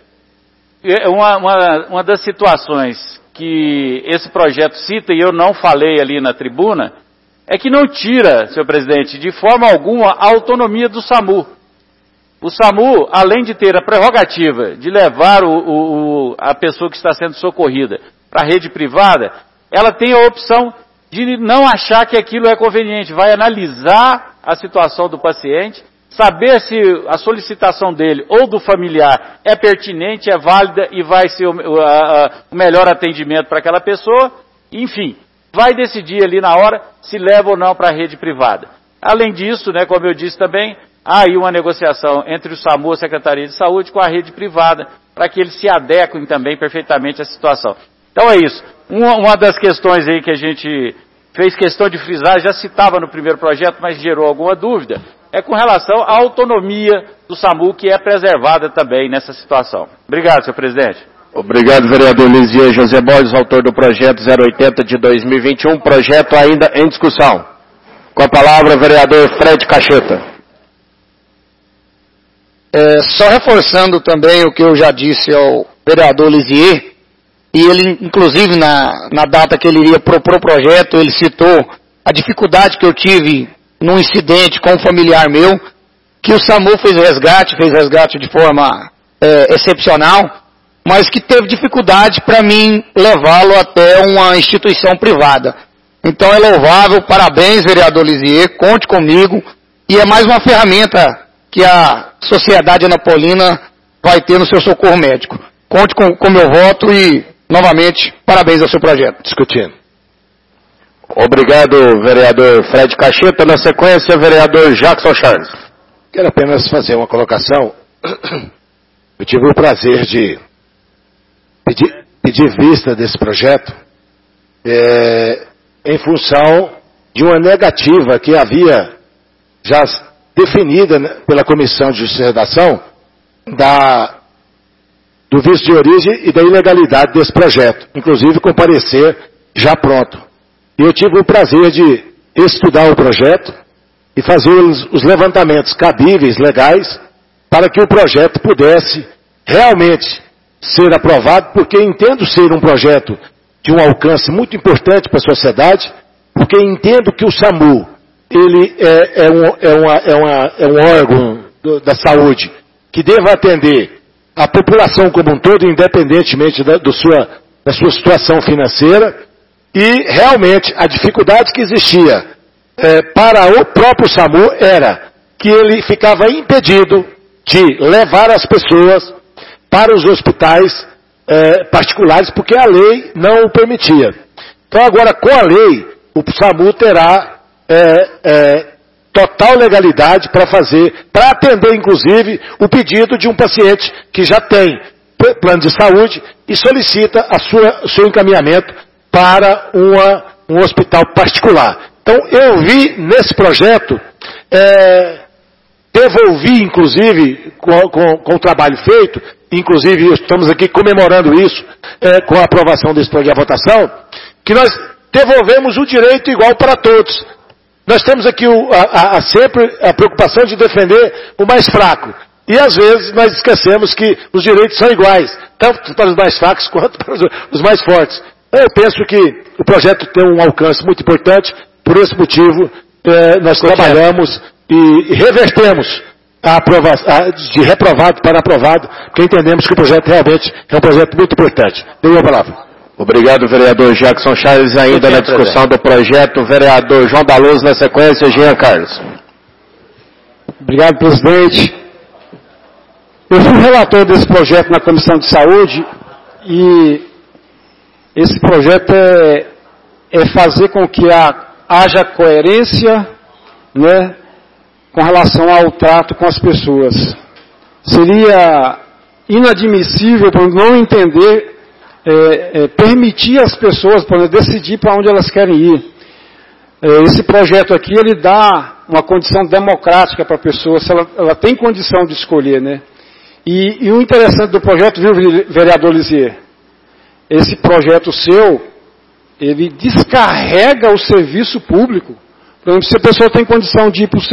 uma das situações que esse projeto cita, e eu não falei ali na tribuna, é que não tira, senhor presidente, de forma alguma a autonomia do SAMU. O SAMU, além de ter a prerrogativa de levar a pessoa que está sendo socorrida para a rede privada, ela tem a opção de não achar que aquilo é conveniente, vai analisar a situação do paciente, saber se a solicitação dele ou do familiar é pertinente, é válida e vai ser o melhor atendimento para aquela pessoa, enfim, vai decidir ali na hora se leva ou não para a rede privada. Além disso, né, como eu disse também, há aí uma negociação entre o SAMU, a Secretaria de Saúde, com a rede privada, para que eles se adequem também perfeitamente à situação. Então é isso. Uma das questões aí que a gente fez questão de frisar, já citava no primeiro projeto, mas gerou alguma dúvida, é com relação à autonomia do SAMU, que é preservada também nessa situação. Obrigado, senhor presidente. Obrigado, vereador Lisier José Borges, autor do projeto 080 de 2021, projeto ainda em discussão. Com a palavra, vereador Fred Cacheta. Só reforçando também o que eu já disse ao vereador Lisier, e ele, inclusive, na data que ele iria propor o projeto, ele citou a dificuldade que eu tive num incidente com um familiar meu, que o SAMU fez resgate de forma excepcional, mas que teve dificuldade para mim levá-lo até uma instituição privada. Então é louvável, parabéns, vereador Lisier, conte comigo, e é mais uma ferramenta que a sociedade anapolina vai ter no seu socorro médico. Conte com meu voto e, novamente, parabéns ao seu projeto. Discutindo. Obrigado, vereador Fred Cacheta. Na sequência, vereador Jackson Charles. Quero apenas fazer uma colocação. Eu tive o prazer de pedir vista desse projeto em função de uma negativa que havia já definida pela Comissão de Justiça e Redação do vício de origem e da ilegalidade desse projeto, inclusive com parecer já pronto. E eu tive o prazer de estudar o projeto e fazer os levantamentos cabíveis, legais, para que o projeto pudesse realmente ser aprovado, porque entendo ser um projeto de um alcance muito importante para a sociedade, porque entendo que o SAMU ele é um órgão da saúde que deva atender a população como um todo, independentemente da sua situação financeira, e realmente a dificuldade que existia para o próprio SAMU era que ele ficava impedido de levar as pessoas para os hospitais particulares, porque a lei não o permitia. Então agora, com a lei, o SAMU terá total legalidade para atender, inclusive, o pedido de um paciente que já tem plano de saúde e solicita o seu encaminhamento para um hospital particular. Então, eu vi nesse projeto, devolvi, inclusive, com o trabalho feito, inclusive estamos aqui comemorando isso, com a aprovação desse projeto de votação, que nós devolvemos o direito igual para todos. Nós temos aqui sempre a preocupação de defender o mais fraco. E às vezes nós esquecemos que os direitos são iguais, tanto para os mais fracos quanto para os mais fortes. Eu penso que o projeto tem um alcance muito importante, por esse motivo nós trabalhamos e revertemos de reprovado para aprovado, porque entendemos que o projeto realmente é um projeto muito importante. Dei a palavra. Obrigado, vereador Jackson Charles. Ainda na discussão do projeto, vereador João da Luz, na sequência, Jean Carlos. Obrigado, presidente. Eu fui relator desse projeto na Comissão de Saúde e esse projeto é fazer com que haja coerência, né, com relação ao trato com as pessoas. Seria inadmissível para não entender, permitir às pessoas para decidir para onde elas querem ir. Esse projeto aqui, ele dá uma condição democrática para a pessoa, se ela tem condição de escolher, né? E o interessante do projeto, viu, vereador Lisier? Esse projeto seu, ele descarrega o serviço público. Por exemplo, se a pessoa tem condição de ir para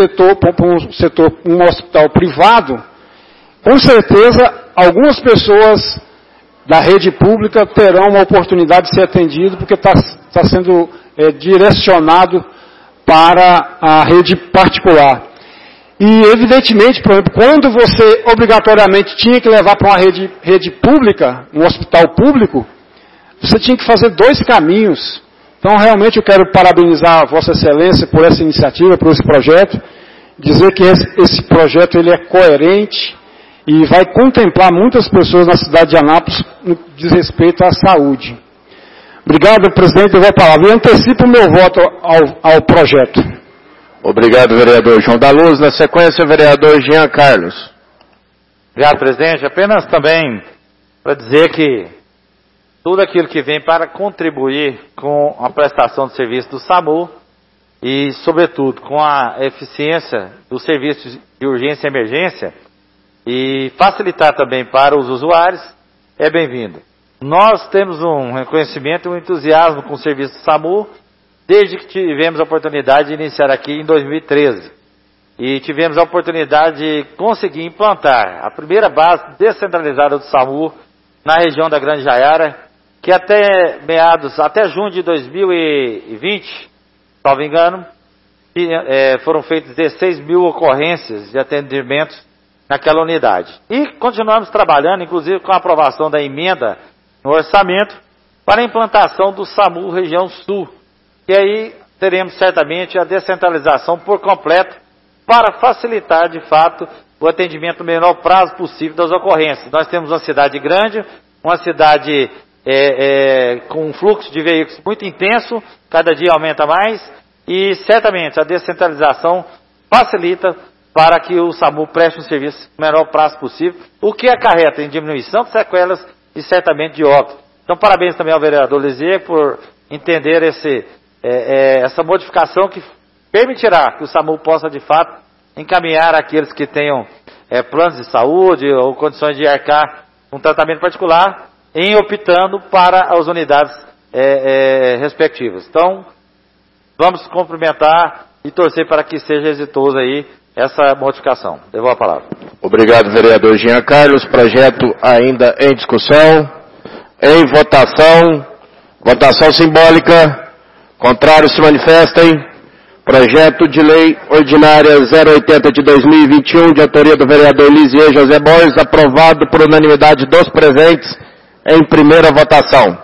um hospital privado, com certeza, algumas pessoas da rede pública terão uma oportunidade de ser atendido, porque está sendo direcionado para a rede particular. E, evidentemente, por exemplo, quando você obrigatoriamente tinha que levar para uma rede pública, um hospital público, você tinha que fazer 2 caminhos. Então, realmente, eu quero parabenizar a Vossa Excelência por essa iniciativa, por esse projeto, dizer que esse projeto ele é coerente e vai contemplar muitas pessoas na cidade de Anápolis no que diz respeito à saúde. Obrigado, presidente, eu vou a palavra. E antecipo o meu voto ao projeto. Obrigado, vereador João da Luz. Na sequência, vereador Jean Carlos. Obrigado, presidente. Apenas também para dizer que tudo aquilo que vem para contribuir com a prestação de serviço do SAMU e, sobretudo, com a eficiência dos serviços de urgência e emergência e facilitar também para os usuários, é bem-vindo. Nós temos um reconhecimento e um entusiasmo com o serviço do SAMU desde que tivemos a oportunidade de iniciar aqui em 2013. E tivemos a oportunidade de conseguir implantar a primeira base descentralizada do SAMU na região da Grande Jaiara, que até junho de 2020, salvo engano, foram feitas 16 mil ocorrências de atendimentos naquela unidade. E continuamos trabalhando, inclusive com a aprovação da emenda no orçamento, para a implantação do SAMU Região Sul. E aí teremos certamente a descentralização por completo para facilitar, de fato, o atendimento no menor prazo possível das ocorrências. Nós temos uma cidade grande, uma cidade com um fluxo de veículos muito intenso, cada dia aumenta mais, e certamente a descentralização facilita para que o SAMU preste um serviço no menor prazo possível, o que acarreta em diminuição de sequelas e certamente de óbito. Então, parabéns também ao vereador Lisier por entender essa modificação que permitirá que o SAMU possa, de fato, encaminhar aqueles que tenham planos de saúde ou condições de arcar um tratamento particular, em optando para as unidades respectivas. Então, vamos cumprimentar e torcer para que seja exitoso aí essa modificação. Devolvo a palavra. Obrigado, vereador Jean Carlos. Projeto ainda em discussão. Em votação. Votação simbólica. Contrários se manifestem. Projeto de lei ordinária 080 de 2021, de autoria do vereador Lisier José Borges, aprovado por unanimidade dos presentes em primeira votação.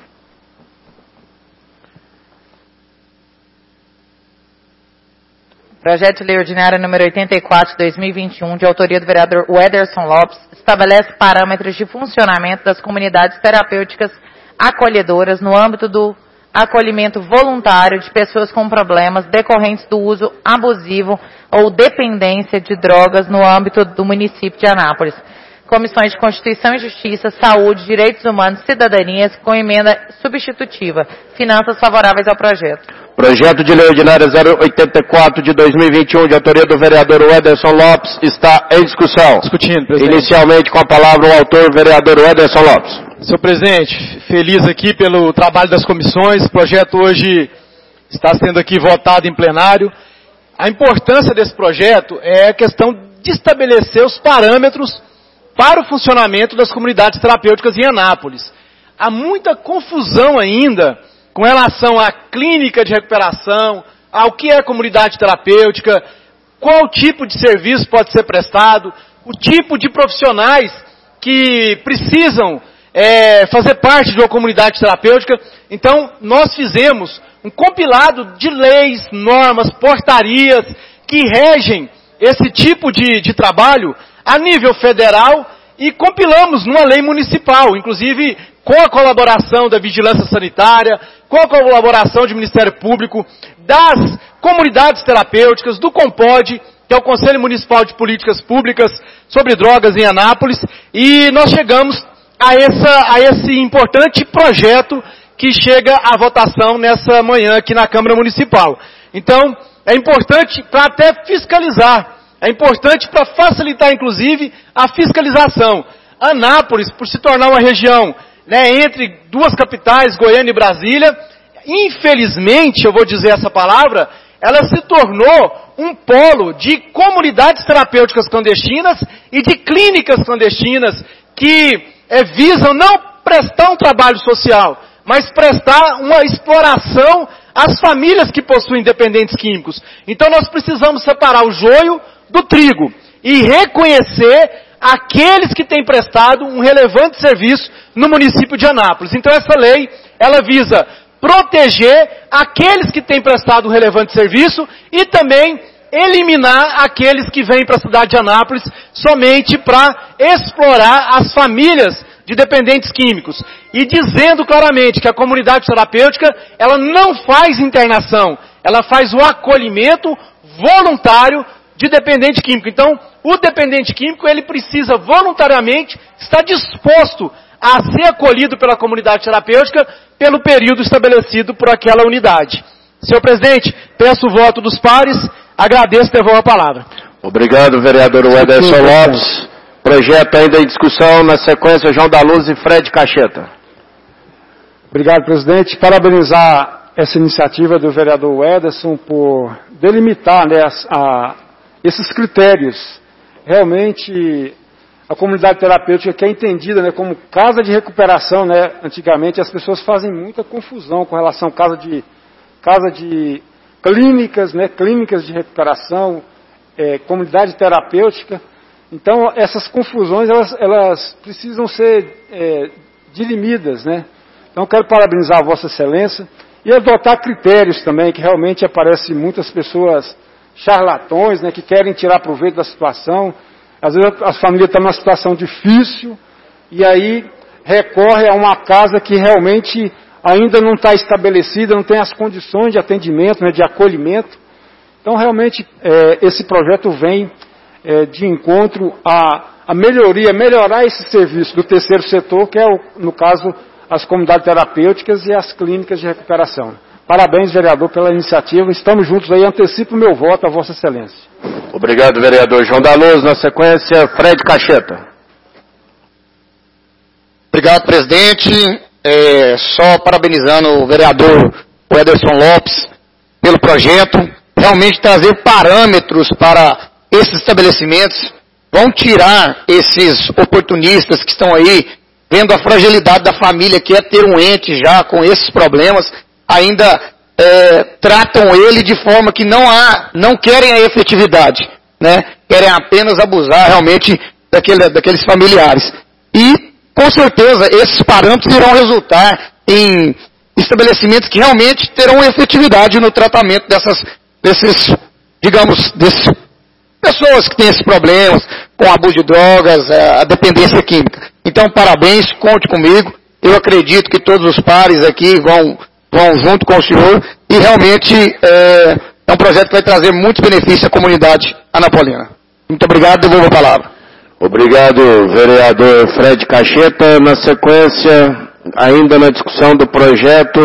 Projeto de lei ordinária número 84 de 2021, de autoria do vereador Wederson Lopes, estabelece parâmetros de funcionamento das comunidades terapêuticas acolhedoras no âmbito do acolhimento voluntário de pessoas com problemas decorrentes do uso abusivo ou dependência de drogas no âmbito do município de Anápolis. Comissões de Constituição e Justiça, Saúde, Direitos Humanos e Cidadanias, com emenda substitutiva. Finanças favoráveis ao projeto. Projeto de Lei Ordinária 084 de 2021, de autoria do vereador Ederson Lopes, está em discussão. Discutindo, presidente. Inicialmente com a palavra o autor, vereador Ederson Lopes. Senhor presidente, feliz aqui pelo trabalho das comissões. O projeto hoje está sendo aqui votado em plenário. A importância desse projeto é a questão de estabelecer os parâmetros para o funcionamento das comunidades terapêuticas em Anápolis. Há muita confusão ainda com relação à clínica de recuperação, ao que é comunidade terapêutica, qual tipo de serviço pode ser prestado, o tipo de profissionais que precisam fazer parte de uma comunidade terapêutica. Então, nós fizemos um compilado de leis, normas, portarias que regem esse tipo de trabalho a nível federal e compilamos numa lei municipal, inclusive com a colaboração da Vigilância Sanitária, com a colaboração do Ministério Público, das comunidades terapêuticas, do COMPOD, que é o Conselho Municipal de Políticas Públicas sobre Drogas em Anápolis, e nós chegamos a esse importante projeto que chega à votação nessa manhã aqui na Câmara Municipal. Então, é importante para até fiscalizar. É importante para facilitar, inclusive, a fiscalização. Anápolis, por se tornar uma região entre duas capitais, Goiânia e Brasília, infelizmente, eu vou dizer essa palavra, ela se tornou um polo de comunidades terapêuticas clandestinas e de clínicas clandestinas que visam não prestar um trabalho social, mas prestar uma exploração às famílias que possuem dependentes químicos. Então nós precisamos separar o joio do trigo e reconhecer aqueles que têm prestado um relevante serviço no município de Anápolis. Então essa lei, ela visa proteger aqueles que têm prestado um relevante serviço e também eliminar aqueles que vêm para a cidade de Anápolis somente para explorar as famílias de dependentes químicos. E dizendo claramente que a comunidade terapêutica, ela não faz internação, ela faz o acolhimento voluntário de dependente químico. Então, o dependente químico, ele precisa voluntariamente estar disposto a ser acolhido pela comunidade terapêutica pelo período estabelecido por aquela unidade. Senhor presidente, peço o voto dos pares, agradeço e devolvo a palavra. Obrigado, vereador Ederson Lopes. Projeto ainda em discussão, na sequência, João da Luz e Fred Cacheta. Obrigado, presidente. Parabenizar essa iniciativa do vereador Ederson por delimitar esses critérios. Realmente, a comunidade terapêutica que é entendida como casa de recuperação, antigamente as pessoas fazem muita confusão com relação a casa de clínicas, clínicas de recuperação, comunidade terapêutica. Então, essas confusões, elas precisam ser dirimidas, Então, eu quero parabenizar a Vossa Excelência e adotar critérios também, que realmente aparecem muitas pessoas charlatões, que querem tirar proveito da situação. Às vezes a família está numa situação difícil e aí recorre a uma casa que realmente ainda não está estabelecida, não tem as condições de atendimento, de acolhimento. Então, realmente, esse projeto vem de encontro à melhorar esse serviço do terceiro setor, que é, no caso, as comunidades terapêuticas e as clínicas de recuperação. Parabéns, vereador, pela iniciativa. Estamos juntos aí. Antecipo o meu voto a Vossa Excelência. Obrigado, vereador João da Luz. Na sequência, Fred Cacheta. Obrigado, presidente. Só parabenizando o vereador Ederson Lopes pelo projeto. Realmente trazer parâmetros para esses estabelecimentos. Vão tirar esses oportunistas que estão aí vendo a fragilidade da família, que é ter um ente já com esses problemas, ainda tratam ele de forma que não querem a efetividade, querem apenas abusar realmente daqueles familiares. E, com certeza, esses parâmetros irão resultar em estabelecimentos que realmente terão efetividade no tratamento dessas pessoas que têm esses problemas, com abuso de drogas, a dependência química. Então, parabéns, conte comigo. Eu acredito que todos os pares aqui vão vão junto com o senhor e realmente é um projeto que vai trazer muitos benefícios à comunidade anapolina. Muito obrigado, devolvo a palavra. Obrigado, vereador Fred Cacheta. Na sequência, ainda na discussão do projeto...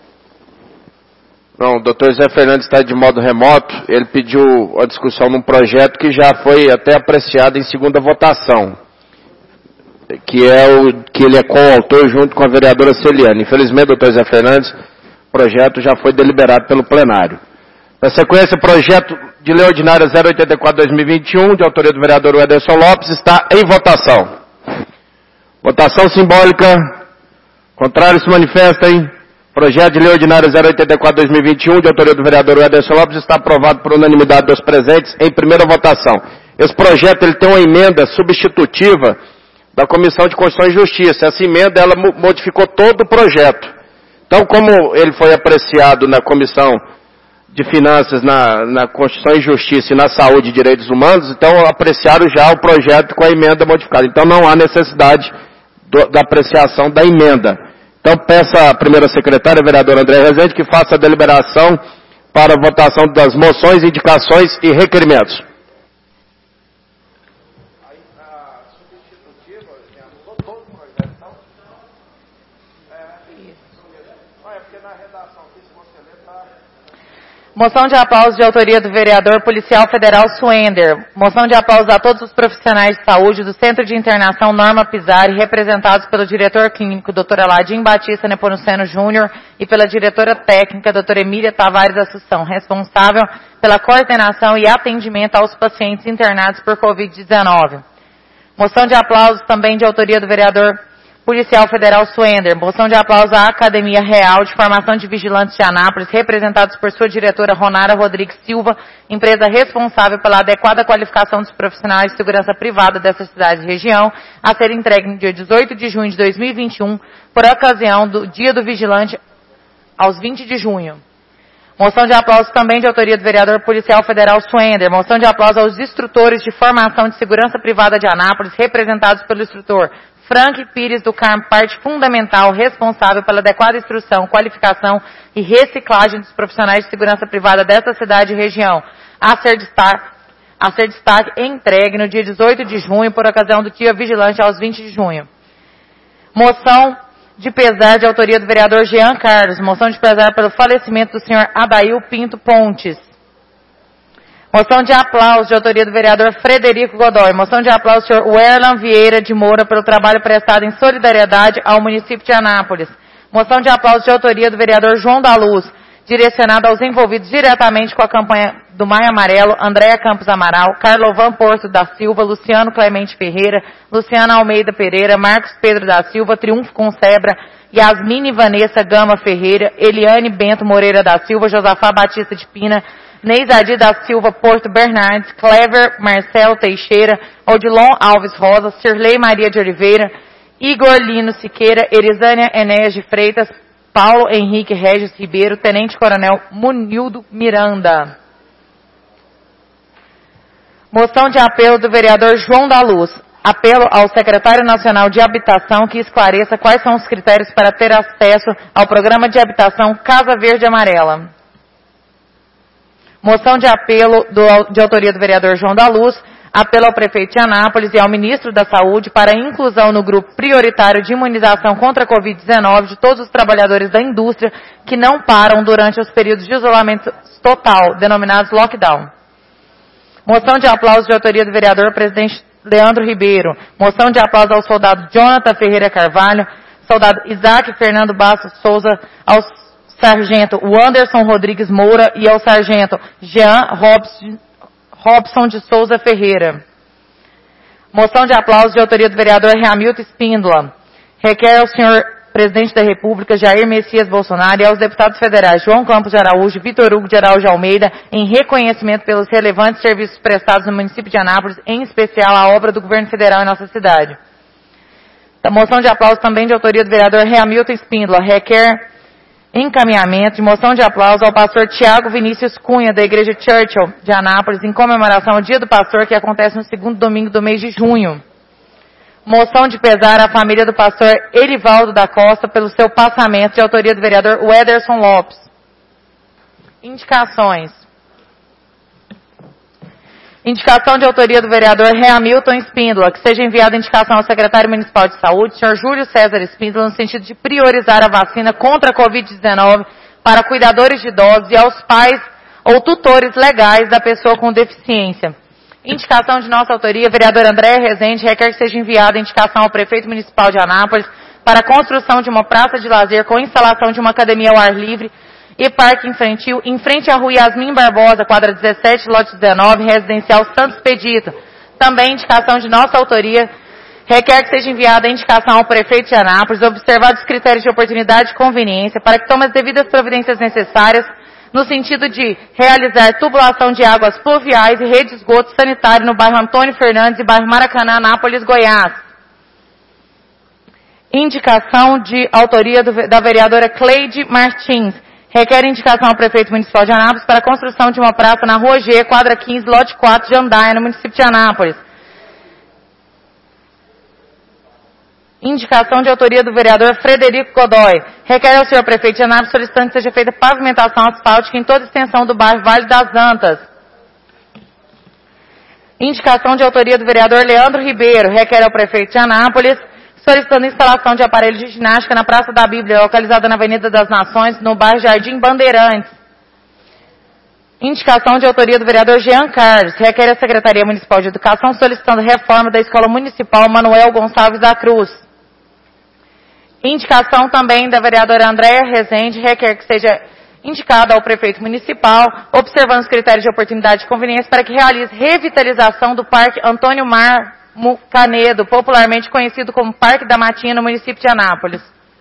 Não, o doutor Zé Fernandes está de modo remoto. Ele pediu a discussão num projeto que já foi até apreciado em segunda votação, que ele é coautor junto com a vereadora Celiane. Infelizmente, doutor Zé Fernandes, o projeto já foi deliberado pelo plenário. Na sequência, o projeto de lei ordinária 084/2021, de autoria do vereador Ederson Lopes, está em votação. Votação simbólica. Contrário se manifestem. Projeto de lei ordinária 084/2021, de autoria do vereador Ederson Lopes, está aprovado por unanimidade dos presentes em primeira votação. Esse projeto ele tem uma emenda substitutiva da Comissão de Constituição e Justiça. Essa emenda ela modificou todo o projeto. Então, como ele foi apreciado na Comissão de Finanças, na Constituição e Justiça e na Saúde e Direitos Humanos, então apreciaram já o projeto com a emenda modificada. Então não há necessidade da apreciação da emenda. Então peço à primeira secretária, a vereadora André Rezende, que faça a deliberação para a votação das moções, indicações e requerimentos. Moção de aplauso de autoria do vereador policial federal Suender. Moção de aplauso a todos os profissionais de saúde do Centro de Internação Norma Pisari, representados pelo diretor clínico, Dr. Aladim Batista Nepomuceno Júnior, e pela diretora técnica, Dra. Emília Tavares Assunção, responsável pela coordenação e atendimento aos pacientes internados por Covid-19. Moção de aplauso também de autoria do vereador policial federal Suender. Moção de aplauso à Academia Real de Formação de Vigilantes de Anápolis, representados por sua diretora Ronara Rodrigues Silva, empresa responsável pela adequada qualificação dos profissionais de segurança privada dessa cidade e região, a ser entregue no dia 18 de junho de 2021, por ocasião do Dia do Vigilante, aos 20 de junho. Moção de aplauso também de autoria do vereador policial federal Suender. Moção de aplauso aos instrutores de formação de segurança privada de Anápolis, representados pelo instrutor Frank Pires do Carmo, parte fundamental responsável pela adequada instrução, qualificação e reciclagem dos profissionais de segurança privada desta cidade e região, a ser destaque e entregue no dia 18 de junho, por ocasião do Dia Vigilante, aos 20 de junho. Moção de pesar de autoria do vereador Jean Carlos. Moção de pesar pelo falecimento do senhor Adail Pinto Pontes. Moção de aplauso de autoria do vereador Frederico Godoy. Moção de aplauso do senhor Werlan Vieira de Moura pelo trabalho prestado em solidariedade ao município de Anápolis. Moção de aplauso de autoria do vereador João da Luz, direcionado aos envolvidos diretamente com a campanha do Maio Amarelo, Andréa Campos Amaral, Carlovan Porto da Silva, Luciano Clemente Ferreira, Luciana Almeida Pereira, Marcos Pedro da Silva, Triunfo Concebra, Yasmine Vanessa Gama Ferreira, Eliane Bento Moreira da Silva, Josafá Batista de Pina, Neisadi da Silva Porto Bernardes, Clever Marcelo Teixeira, Odilon Alves Rosa, Cirlei Maria de Oliveira, Igor Lino Siqueira, Erisânia Enéas de Freitas, Paulo Henrique Regis Ribeiro, Tenente Coronel Munildo Miranda. Moção de apelo do vereador João da Luz. Apelo ao secretário nacional de habitação que esclareça quais são os critérios para ter acesso ao programa de habitação Casa Verde Amarela. Moção de apelo de autoria do vereador João da Luz, apelo ao prefeito de Anápolis e ao ministro da Saúde para a inclusão no grupo prioritário de imunização contra a Covid-19 de todos os trabalhadores da indústria que não param durante os períodos de isolamento total, denominados lockdown. Moção de aplauso de autoria do vereador presidente Leandro Ribeiro. Moção de aplauso ao soldado Jonathan Ferreira Carvalho, soldado Isaac Fernando Bastos Souza, ao sargento Anderson Rodrigues Moura e ao sargento Jean Robson de Souza Ferreira. Moção de aplauso de autoria do vereador Hamilton Espíndola. Requer ao senhor presidente da República, Jair Messias Bolsonaro, e aos deputados federais João Campos de Araújo e Vitor Hugo de Araújo Almeida, em reconhecimento pelos relevantes serviços prestados no município de Anápolis, em especial a obra do governo federal em nossa cidade. A moção de aplauso também de autoria do vereador Hamilton Espíndola. Requer encaminhamento de moção de aplauso ao pastor Tiago Vinícius Cunha, da Igreja Churchill de Anápolis, em comemoração ao Dia do Pastor, que acontece no segundo domingo do mês de junho. Moção de pesar à família do pastor Elivaldo da Costa pelo seu passamento, de autoria do vereador Wederson Lopes. Indicações. Indicação de autoria do vereador Hamilton Espíndola, que seja enviada a indicação ao secretário municipal de saúde, senhor Júlio César Espíndola, no sentido de priorizar a vacina contra a Covid-19 para cuidadores de idosos e aos pais ou tutores legais da pessoa com deficiência. Indicação de nossa autoria, vereador André Rezende, requer que seja enviada a indicação ao prefeito municipal de Anápolis para a construção de uma praça de lazer com instalação de uma academia ao ar livre e parque infantil em frente à rua Yasmin Barbosa, quadra 17, lote 19, residencial Santos Expedito. Também indicação de nossa autoria, requer que seja enviada a indicação ao prefeito de Anápolis, observados os critérios de oportunidade e conveniência, para que tome as devidas providências necessárias no sentido de realizar tubulação de águas pluviais e rede de esgoto sanitário no bairro Antônio Fernandes e bairro Maracanã, Anápolis, Goiás. Indicação de autoria da vereadora Cleide Martins. Requer indicação ao prefeito municipal de Anápolis para a construção de uma praça na Rua G, quadra 15, lote 4 de Andaia, no município de Anápolis. Indicação de autoria do vereador Frederico Godoy. Requer ao senhor prefeito de Anápolis solicitando que seja feita pavimentação asfáltica em toda a extensão do bairro Vale das Antas. Indicação de autoria do vereador Leandro Ribeiro. Requer ao prefeito de Anápolis solicitando instalação de aparelhos de ginástica na Praça da Bíblia, localizada na Avenida das Nações, no bairro Jardim Bandeirantes. Indicação de autoria do vereador Jean Carlos. Requer a Secretaria Municipal de Educação solicitando reforma da Escola Municipal Manuel Gonçalves da Cruz. Indicação também da vereadora Andréa Rezende, requer que seja indicada ao prefeito municipal, observando os critérios de oportunidade e conveniência, para que realize revitalização do Parque Antônio Marmo Canedo, popularmente conhecido como Parque da Matinha, no município de Anápolis.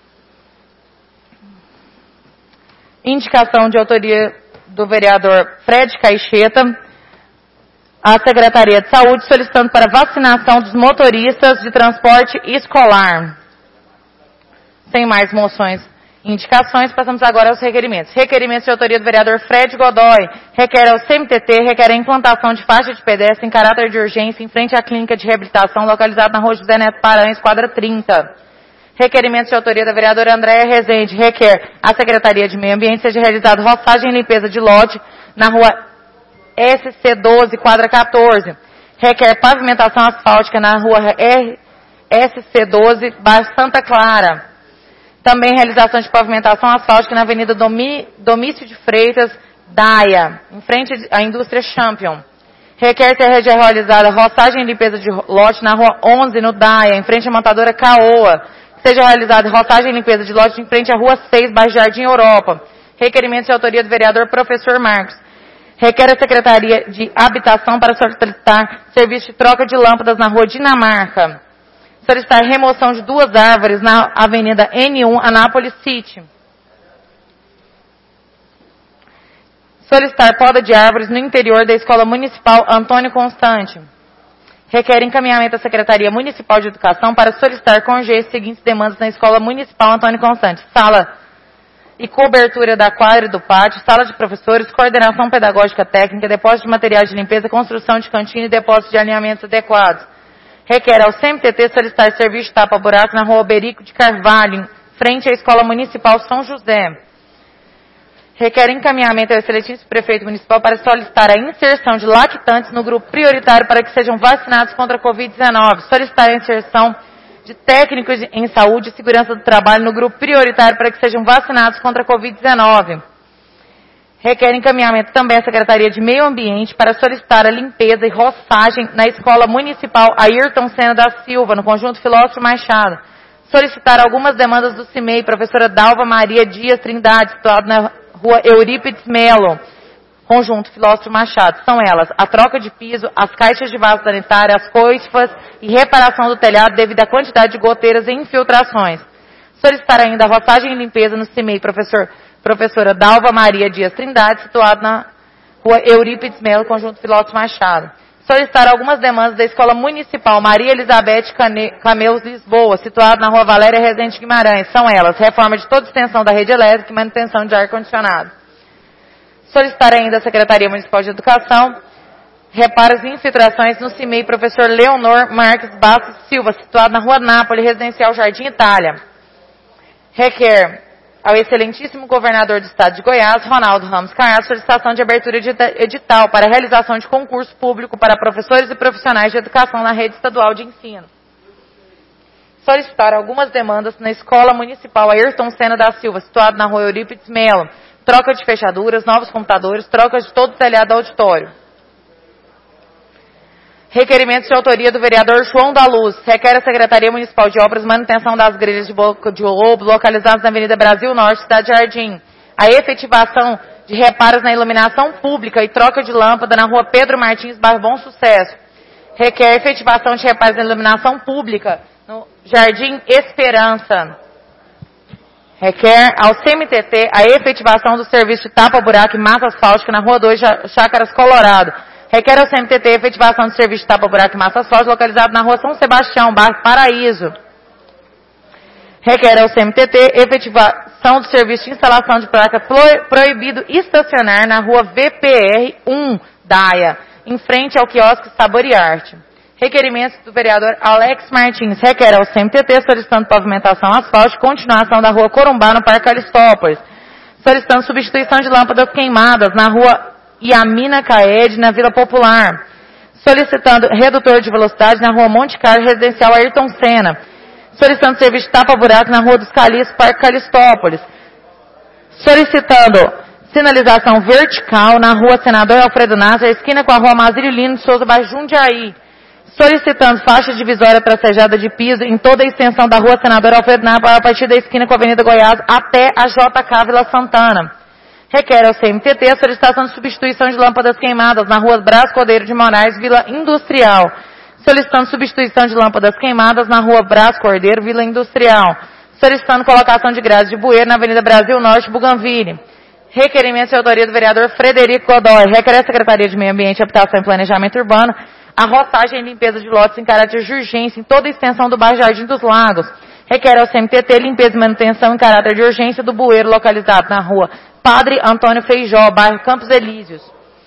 Indicação de autoria do vereador Fred Caixeta, à Secretaria de Saúde, solicitando para vacinação dos motoristas de transporte escolar. Sem mais moções e indicações, passamos agora aos requerimentos. Requerimentos de autoria do vereador Fred Godoy. Requer ao CMTT, requer a implantação de faixa de pedestre em caráter de urgência em frente à clínica de reabilitação localizada na Rua José Neto Paranhos, quadra 30. Requerimentos de autoria da vereadora Andréa Rezende. Requer a Secretaria de Meio Ambiente seja realizada roçagem e limpeza de lote na Rua SC12, quadra 14. Requer pavimentação asfáltica na Rua SC12, bairro Santa Clara. Também realização de pavimentação asfáltica na Avenida Domício de Freitas, Daia, em frente à indústria Champion. Requer ser realizada roçagem e limpeza de lote na Rua 11, no Daia, em frente à montadora Caoa. Seja realizada roçagem e limpeza de lote em frente à Rua 6, bairro Jardim Europa. Requerimento de autoria do vereador Professor Marcos. Requer a Secretaria de Habitação para solicitar serviço de troca de lâmpadas na Rua Dinamarca. Solicitar remoção de 2 árvores na Avenida N1, Anápolis City. Solicitar poda de árvores no interior da Escola Municipal Antônio Constante. Requer encaminhamento à Secretaria Municipal de Educação para solicitar com urgência as seguintes demandas na Escola Municipal Antônio Constante. Sala e cobertura da quadra e do pátio, sala de professores, coordenação pedagógica técnica, depósito de materiais de limpeza, construção de cantina e depósito de alinhamentos adequados. Requer ao CMTT solicitar serviço de tapa-buraco na Rua Alberico de Carvalho, em frente à Escola Municipal São José. Requer encaminhamento ao excelentíssimo prefeito municipal para solicitar a inserção de lactantes no grupo prioritário para que sejam vacinados contra a Covid-19. Solicitar a inserção de técnicos em saúde e segurança do trabalho no grupo prioritário para que sejam vacinados contra a Covid-19. Requer encaminhamento também à Secretaria de Meio Ambiente para solicitar a limpeza e roçagem na Escola Municipal Ayrton Senna da Silva, no Conjunto Filósofo Machado. Solicitar algumas demandas do CIMEI, professora Dalva Maria Dias Trindade, situado na Rua Eurípides Melo, Conjunto Filósofo Machado. São elas: a troca de piso, as caixas de vaso sanitário, as coifas e reparação do telhado devido à quantidade de goteiras e infiltrações. Solicitar ainda a roçagem e limpeza no CIMEI, professora Dalva Maria Dias Trindade, situado na Rua Eurípides Melo, Conjunto Filósofo Machado. Solicitar algumas demandas da Escola Municipal Maria Elizabeth Cameus Lisboa, situado na Rua Valéria Rezende Guimarães. São elas: reforma de toda a extensão da rede elétrica e manutenção de ar-condicionado. Solicitar ainda a Secretaria Municipal de Educação reparos e infiltrações no CIMEI Professor Leonor Marques Bastos Silva, situado na Rua Nápoles, Residencial Jardim Itália. Requer ao excelentíssimo governador do estado de Goiás, Ronaldo Ramos Caiado, solicitação de abertura de edital para a realização de concurso público para professores e profissionais de educação na rede estadual de ensino. Solicitar algumas demandas na Escola Municipal Ayrton Senna da Silva, situado na Rua Eurípides Melo. Troca de fechaduras, novos computadores, troca de todo o telhado do auditório. Requerimentos de autoria do vereador João da Luz. Requer a Secretaria Municipal de Obras manutenção das grelhas de boca de lobo localizadas na Avenida Brasil Norte, Cidade Jardim. A efetivação de reparos na iluminação pública e troca de lâmpada na Rua Pedro Martins, bairro Bom Sucesso. Requer efetivação de reparos na iluminação pública no Jardim Esperança. Requer ao CMTT a efetivação do serviço de tapa-buraco e massa asfáltica na Rua 2, Chácaras Colorado. Requer ao CMTT a efetivação do serviço de tapa-buraco e massa asfáltica localizado na Rua São Sebastião, bairro Paraíso. Requer ao CMTT efetivação do serviço de instalação de placa proibido estacionar na Rua VPR 1, Daia, em frente ao quiosque Sabor e Arte. Requerimentos do vereador Alex Martins. Requer ao CMTT solicitando pavimentação asfáltica e continuação da Rua Corumbá, no Parque Alistópolis. Solicitando substituição de lâmpadas queimadas na Rua Iamina Caed, na Vila Popular. Solicitando redutor de velocidade na Rua Monte Carlo, Residencial Ayrton Senna. Solicitando serviço de tapa-buraco na Rua dos Calixtos, Parque Calistópolis. Solicitando sinalização vertical na Rua Senador Alfredo Nasser, esquina com a Rua Mazílio Lino de Souza, bairro Jundiaí. Solicitando faixa divisória tracejada de piso em toda a extensão da Rua Senador Alfredo Nasser, a partir da esquina com a Avenida Goiás até a JK Vila Santana. Requer ao CMTT a solicitação de substituição de lâmpadas queimadas na Rua Brás Cordeiro de Moraes, Vila Industrial. Solicitando substituição de lâmpadas queimadas na Rua Brás Cordeiro, Vila Industrial. Solicitando colocação de grades de bueiro na Avenida Brasil Norte, Bougainville. Requerimento de autoria do vereador Frederico Godoy. Requer à Secretaria de Meio Ambiente, Habitação e Planejamento Urbano a rotagem e limpeza de lotes em caráter de urgência em toda a extensão do bairro Jardim dos Lagos. Requer ao CMTT limpeza e manutenção em caráter de urgência do bueiro localizado na Rua Padre Antônio Feijó, bairro Campos Elíseos.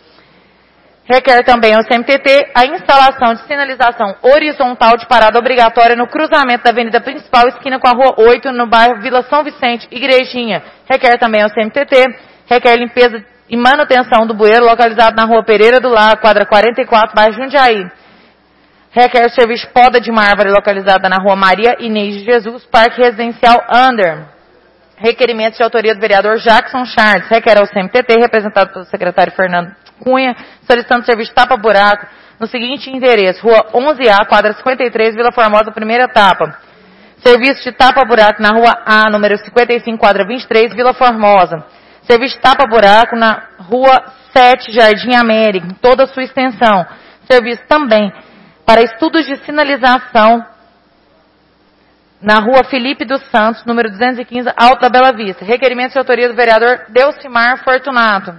Requer também ao CMTT a instalação de sinalização horizontal de parada obrigatória no cruzamento da Avenida Principal, esquina com a Rua 8, no bairro Vila São Vicente, Igrejinha. Requer também ao CMTT, requer limpeza e manutenção do bueiro localizado na Rua Pereira do Lago, quadra 44, bairro Jundiaí. Requer serviço de poda de uma árvore localizada na Rua Maria Inês de Jesus, Parque Residencial Under. Requerimentos de autoria do vereador Jackson Charles. Requer ao CMTT, representado pelo secretário Fernando Cunha, solicitando serviço de tapa-buraco no seguinte endereço: Rua 11A, quadra 53, Vila Formosa, primeira etapa. Serviço de tapa-buraco na Rua A, número 55, quadra 23, Vila Formosa. Serviço de tapa-buraco na Rua 7, Jardim América, em toda a sua extensão. Serviço também para estudos de sinalização na Rua Felipe dos Santos, número 215, Alto da Bela Vista. Requerimento de autoria do vereador Delcimar Fortunato.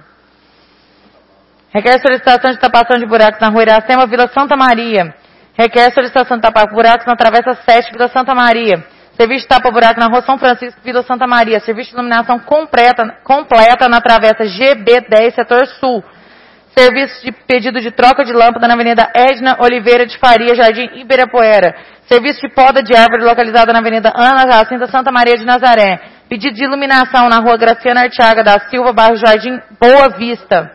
Requer solicitação de tapação de buracos na Rua Iracema, Vila Santa Maria. Requer solicitação de tapar buracos na Travessa 7, Vila Santa Maria. Serviço de tapa-buraco na Rua São Francisco, Vila Santa Maria. Serviço de iluminação completa na Travessa GB10, Setor Sul. Serviço de pedido de troca de lâmpada na Avenida Edna Oliveira de Faria, Jardim Ibirapuera. Serviço de poda de árvore localizada na Avenida Ana Jacinta Santa Maria de Nazaré. Pedido de iluminação na Rua Graciana Arteaga da Silva, bairro Jardim Boa Vista.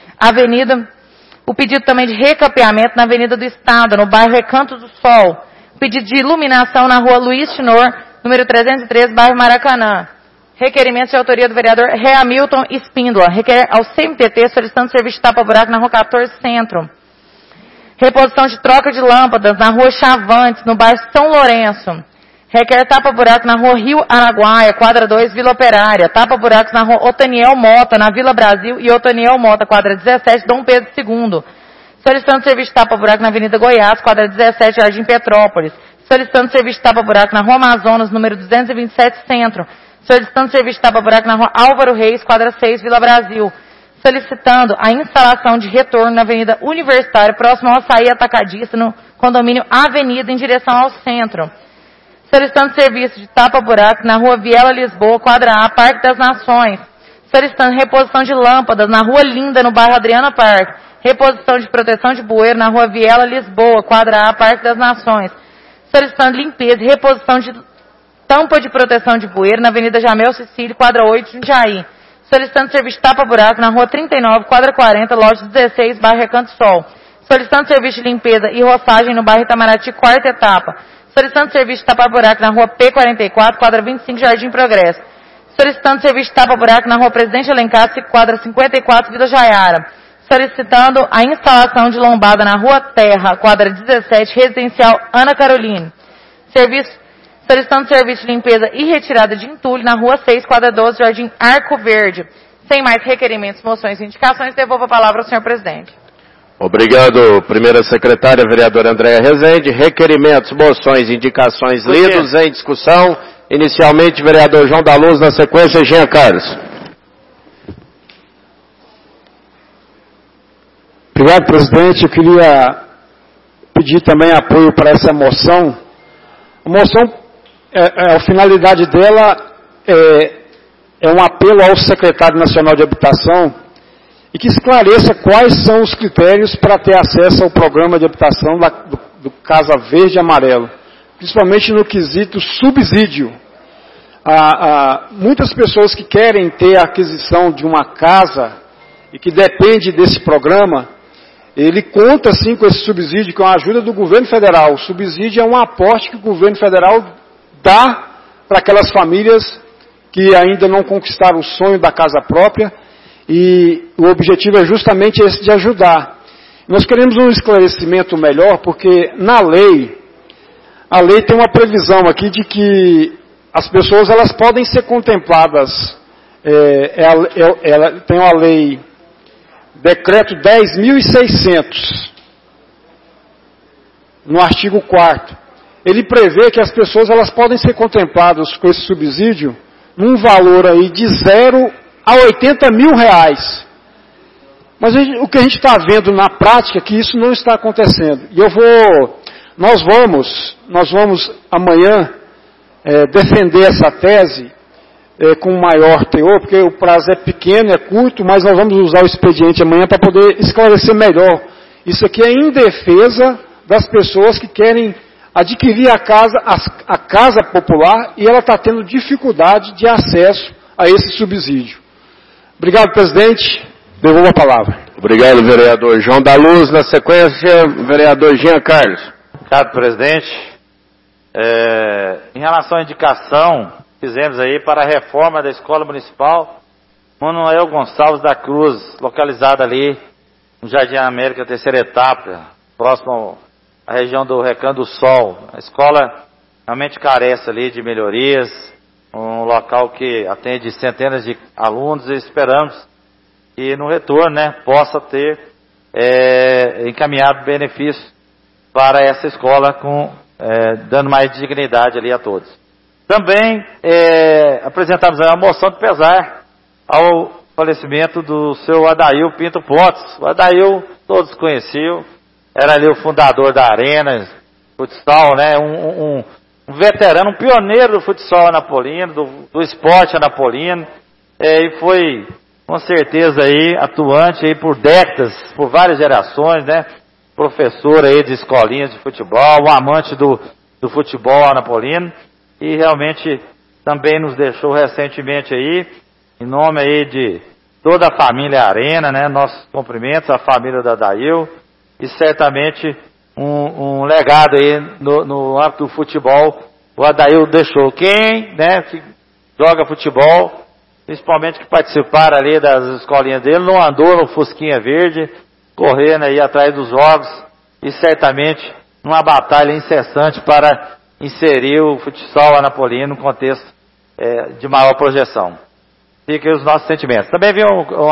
O pedido também de recapeamento na Avenida do Estado, no bairro Recanto do Sol. Pedido de iluminação na Rua Luiz Tinor, número 313, bairro Maracanã. Requerimento de autoria do vereador Hamilton Espíndola. Requer ao CMTT solicitando serviço de tapa-buraco na Rua 14 Centro. Reposição de troca de lâmpadas na Rua Chavantes, no bairro São Lourenço. Requer tapa-buraco na Rua Rio Araguaia, quadra 2, Vila Operária. Tapa-buracos na Rua Otaniel Mota, na Vila Brasil, e Otaniel Mota, quadra 17, Dom Pedro II. Solicitando serviço de tapa-buraco na Avenida Goiás, quadra 17, Jardim Petrópolis. Solicitando serviço de tapa-buraco na Rua Amazonas, número 227, Centro. Solicitando serviço de tapa-buraco na Rua Álvaro Reis, quadra 6, Vila Brasil. Solicitando a instalação de retorno na Avenida Universitária, próximo ao açaí atacadista, no condomínio Avenida, em direção ao centro. Solicitando serviço de tapa-buraco na Rua Viela Lisboa, quadra A, Parque das Nações. solicitando reposição de lâmpadas na Rua Linda, no bairro Adriana Parque, reposição de proteção de bueiro na Rua Viela, Lisboa, quadra A, Parque das Nações, solicitando limpeza e reposição de tampa de proteção de bueiro na Avenida Jamel Cecílio, quadra 8, Jundiaí, solicitando serviço de tapa-buraco na Rua 39, quadra 40, loja 16, bairro Recanto Sol, solicitando serviço de limpeza e roçagem no bairro Itamaraty, quarta etapa, solicitando serviço de tapa-buraco na Rua P44, quadra 25, Jardim Progresso, solicitando serviço de tapa-buraco na Rua Presidente Alencar, quadra 54, Vila Jaiara, solicitando a instalação de lombada na Rua Terra, quadra 17, Residencial Ana Caroline, solicitando serviço de limpeza e retirada de entulho na Rua 6, quadra 12, Jardim Arco Verde. Sem mais requerimentos, moções e indicações, devolvo a palavra ao senhor presidente. Obrigado, primeira secretária, vereadora Andréia Rezende. Requerimentos, moções e indicações lidos em discussão. Inicialmente, vereador João da Luz, na sequência, Jean Carlos. Obrigado, presidente. Eu queria pedir também apoio para essa moção. A moção, a finalidade dela é um apelo ao secretário nacional de habitação e que esclareça quais são os critérios para ter acesso ao programa de habitação do Casa Verde e Amarelo, principalmente no quesito subsídio. Muitas pessoas que querem ter a aquisição de uma casa e que depende desse programa, ele conta sim com esse subsídio, com a ajuda do governo federal. O subsídio é um aporte que o governo federal dá para aquelas famílias que ainda não conquistaram o sonho da casa própria, e o objetivo é justamente esse de ajudar. Nós queremos um esclarecimento melhor, porque na lei, a lei tem uma previsão aqui de que as pessoas elas podem ser contempladas, tem uma lei, decreto 10.600, no artigo 4º, ele prevê que as pessoas elas podem ser contempladas com esse subsídio num valor aí de 0 a 80 mil reais. Mas o que a gente está vendo na prática é que isso não está acontecendo. E nós vamos amanhã defender essa tese com maior teor, porque o prazo é pequeno, é curto, mas nós vamos usar o expediente amanhã para poder esclarecer melhor. Isso aqui é em defesa das pessoas que querem adquirir a casa popular e ela está tendo dificuldade de acesso a esse subsídio. Obrigado, presidente. Devolvo a palavra. Obrigado, vereador João da Luz. Na sequência, vereador Jean Carlos. Obrigado, presidente. Em relação à indicação, fizemos aí para a reforma da Escola Municipal Manuel Gonçalves da Cruz, localizada ali no Jardim América, terceira etapa, próximo à região do Recanto do Sol. A escola realmente carece ali de melhorias, um local que atende centenas de alunos, e esperamos que no retorno, possa ter encaminhado benefício para essa escola, dando mais dignidade ali a todos. Também apresentamos uma moção de pesar ao falecimento do seu Adail Pinto Pontes. O Adail todos conheciam, era ali o fundador da Arena Futsal, um veterano, um pioneiro do futsal anapolino, do esporte anapolino, e foi com certeza aí atuante aí por décadas, por várias gerações, professor aí de escolinhas de futebol, um amante do futebol anapolino, e realmente também nos deixou recentemente aí, em nome aí de toda a família Arena, nossos cumprimentos à família da Adail, e certamente um legado aí no âmbito do futebol, o Adail deixou. Quem, que joga futebol, principalmente que participaram ali das escolinhas dele, não andou no Fusquinha Verde, correndo aí atrás dos jogos, e certamente numa batalha incessante para inserir o futsal anapolino no contexto de maior projeção. Fiquem os nossos sentimentos. Também vi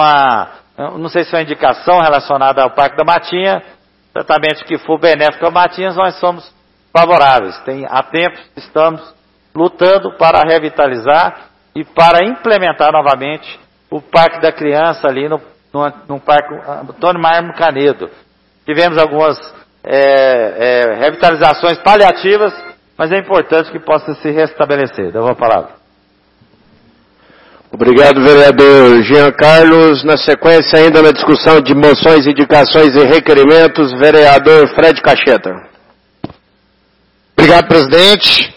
não sei se foi uma indicação relacionada ao Parque da Matinha, certamente que for benéfico ao Matinhas, nós somos favoráveis. Há tempos estamos lutando para revitalizar e para implementar novamente o Parque da Criança ali no Parque Antônio Marmo Canedo. Tivemos algumas revitalizações paliativas, mas é importante que possa se restabelecer. Dou a palavra. Obrigado, vereador Jean Carlos. Na sequência, ainda na discussão de moções, indicações e requerimentos, vereador Fred Cacheta. Obrigado, presidente.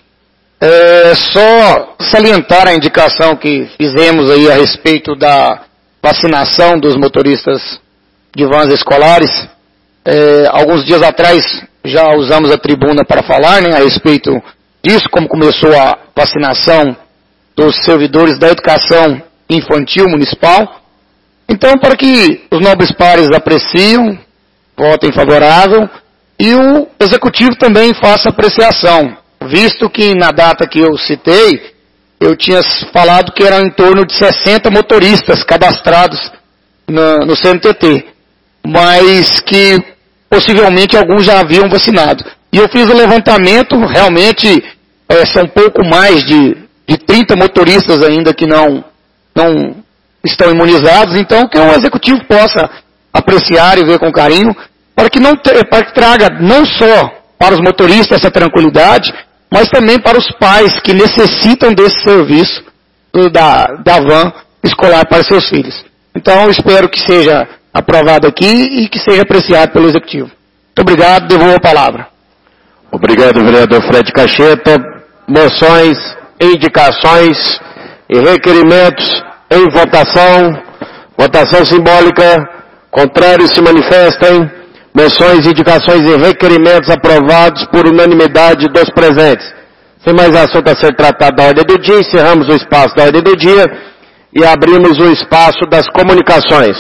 Só salientar a indicação que fizemos aí a respeito da vacinação dos motoristas de vans escolares. Alguns dias atrás já usamos a tribuna para falar, né, a respeito disso, como começou a vacinação dos servidores da educação infantil municipal. Então, para que os nobres pares apreciem, votem favorável, e o executivo também faça apreciação, visto que na data que eu citei, eu tinha falado que eram em torno de 60 motoristas cadastrados no CNTT, mas que possivelmente alguns já haviam vacinado. E eu fiz o levantamento, realmente são pouco mais de 30 motoristas ainda que não estão imunizados, então que o executivo possa apreciar e ver com carinho, para que traga não só para os motoristas essa tranquilidade, mas também para os pais que necessitam desse serviço da van escolar para seus filhos. Então eu espero que seja aprovado aqui e que seja apreciado pelo executivo. Muito obrigado, devolvo a palavra. Obrigado, vereador Fred Cacheta. Moções, indicações e requerimentos em votação. Votação simbólica. Contrários se manifestem. Moções, indicações e requerimentos aprovados por unanimidade dos presentes. Sem mais assunto a ser tratado da ordem do dia, encerramos o espaço da ordem do dia e abrimos o espaço das comunicações.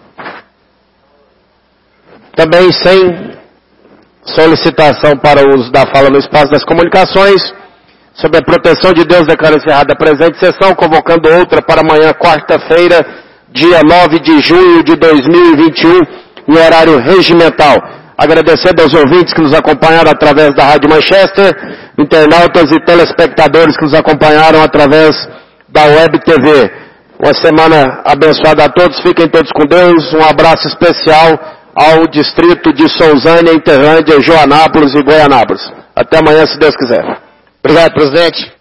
Também sem solicitação para o uso da fala no espaço das comunicações, sob a proteção de Deus, declaro encerrada a presente sessão, convocando outra para amanhã, quarta-feira, dia 9 de junho de 2021, em horário regimental. Agradecendo aos ouvintes que nos acompanharam através da Rádio Manchester, internautas e telespectadores que nos acompanharam através da Web TV. Uma semana abençoada a todos, fiquem todos com Deus, um abraço especial ao distrito de Sousânia, Interlândia, Joanápolis e Goianápolis. Até amanhã, se Deus quiser. Obrigado, presidente.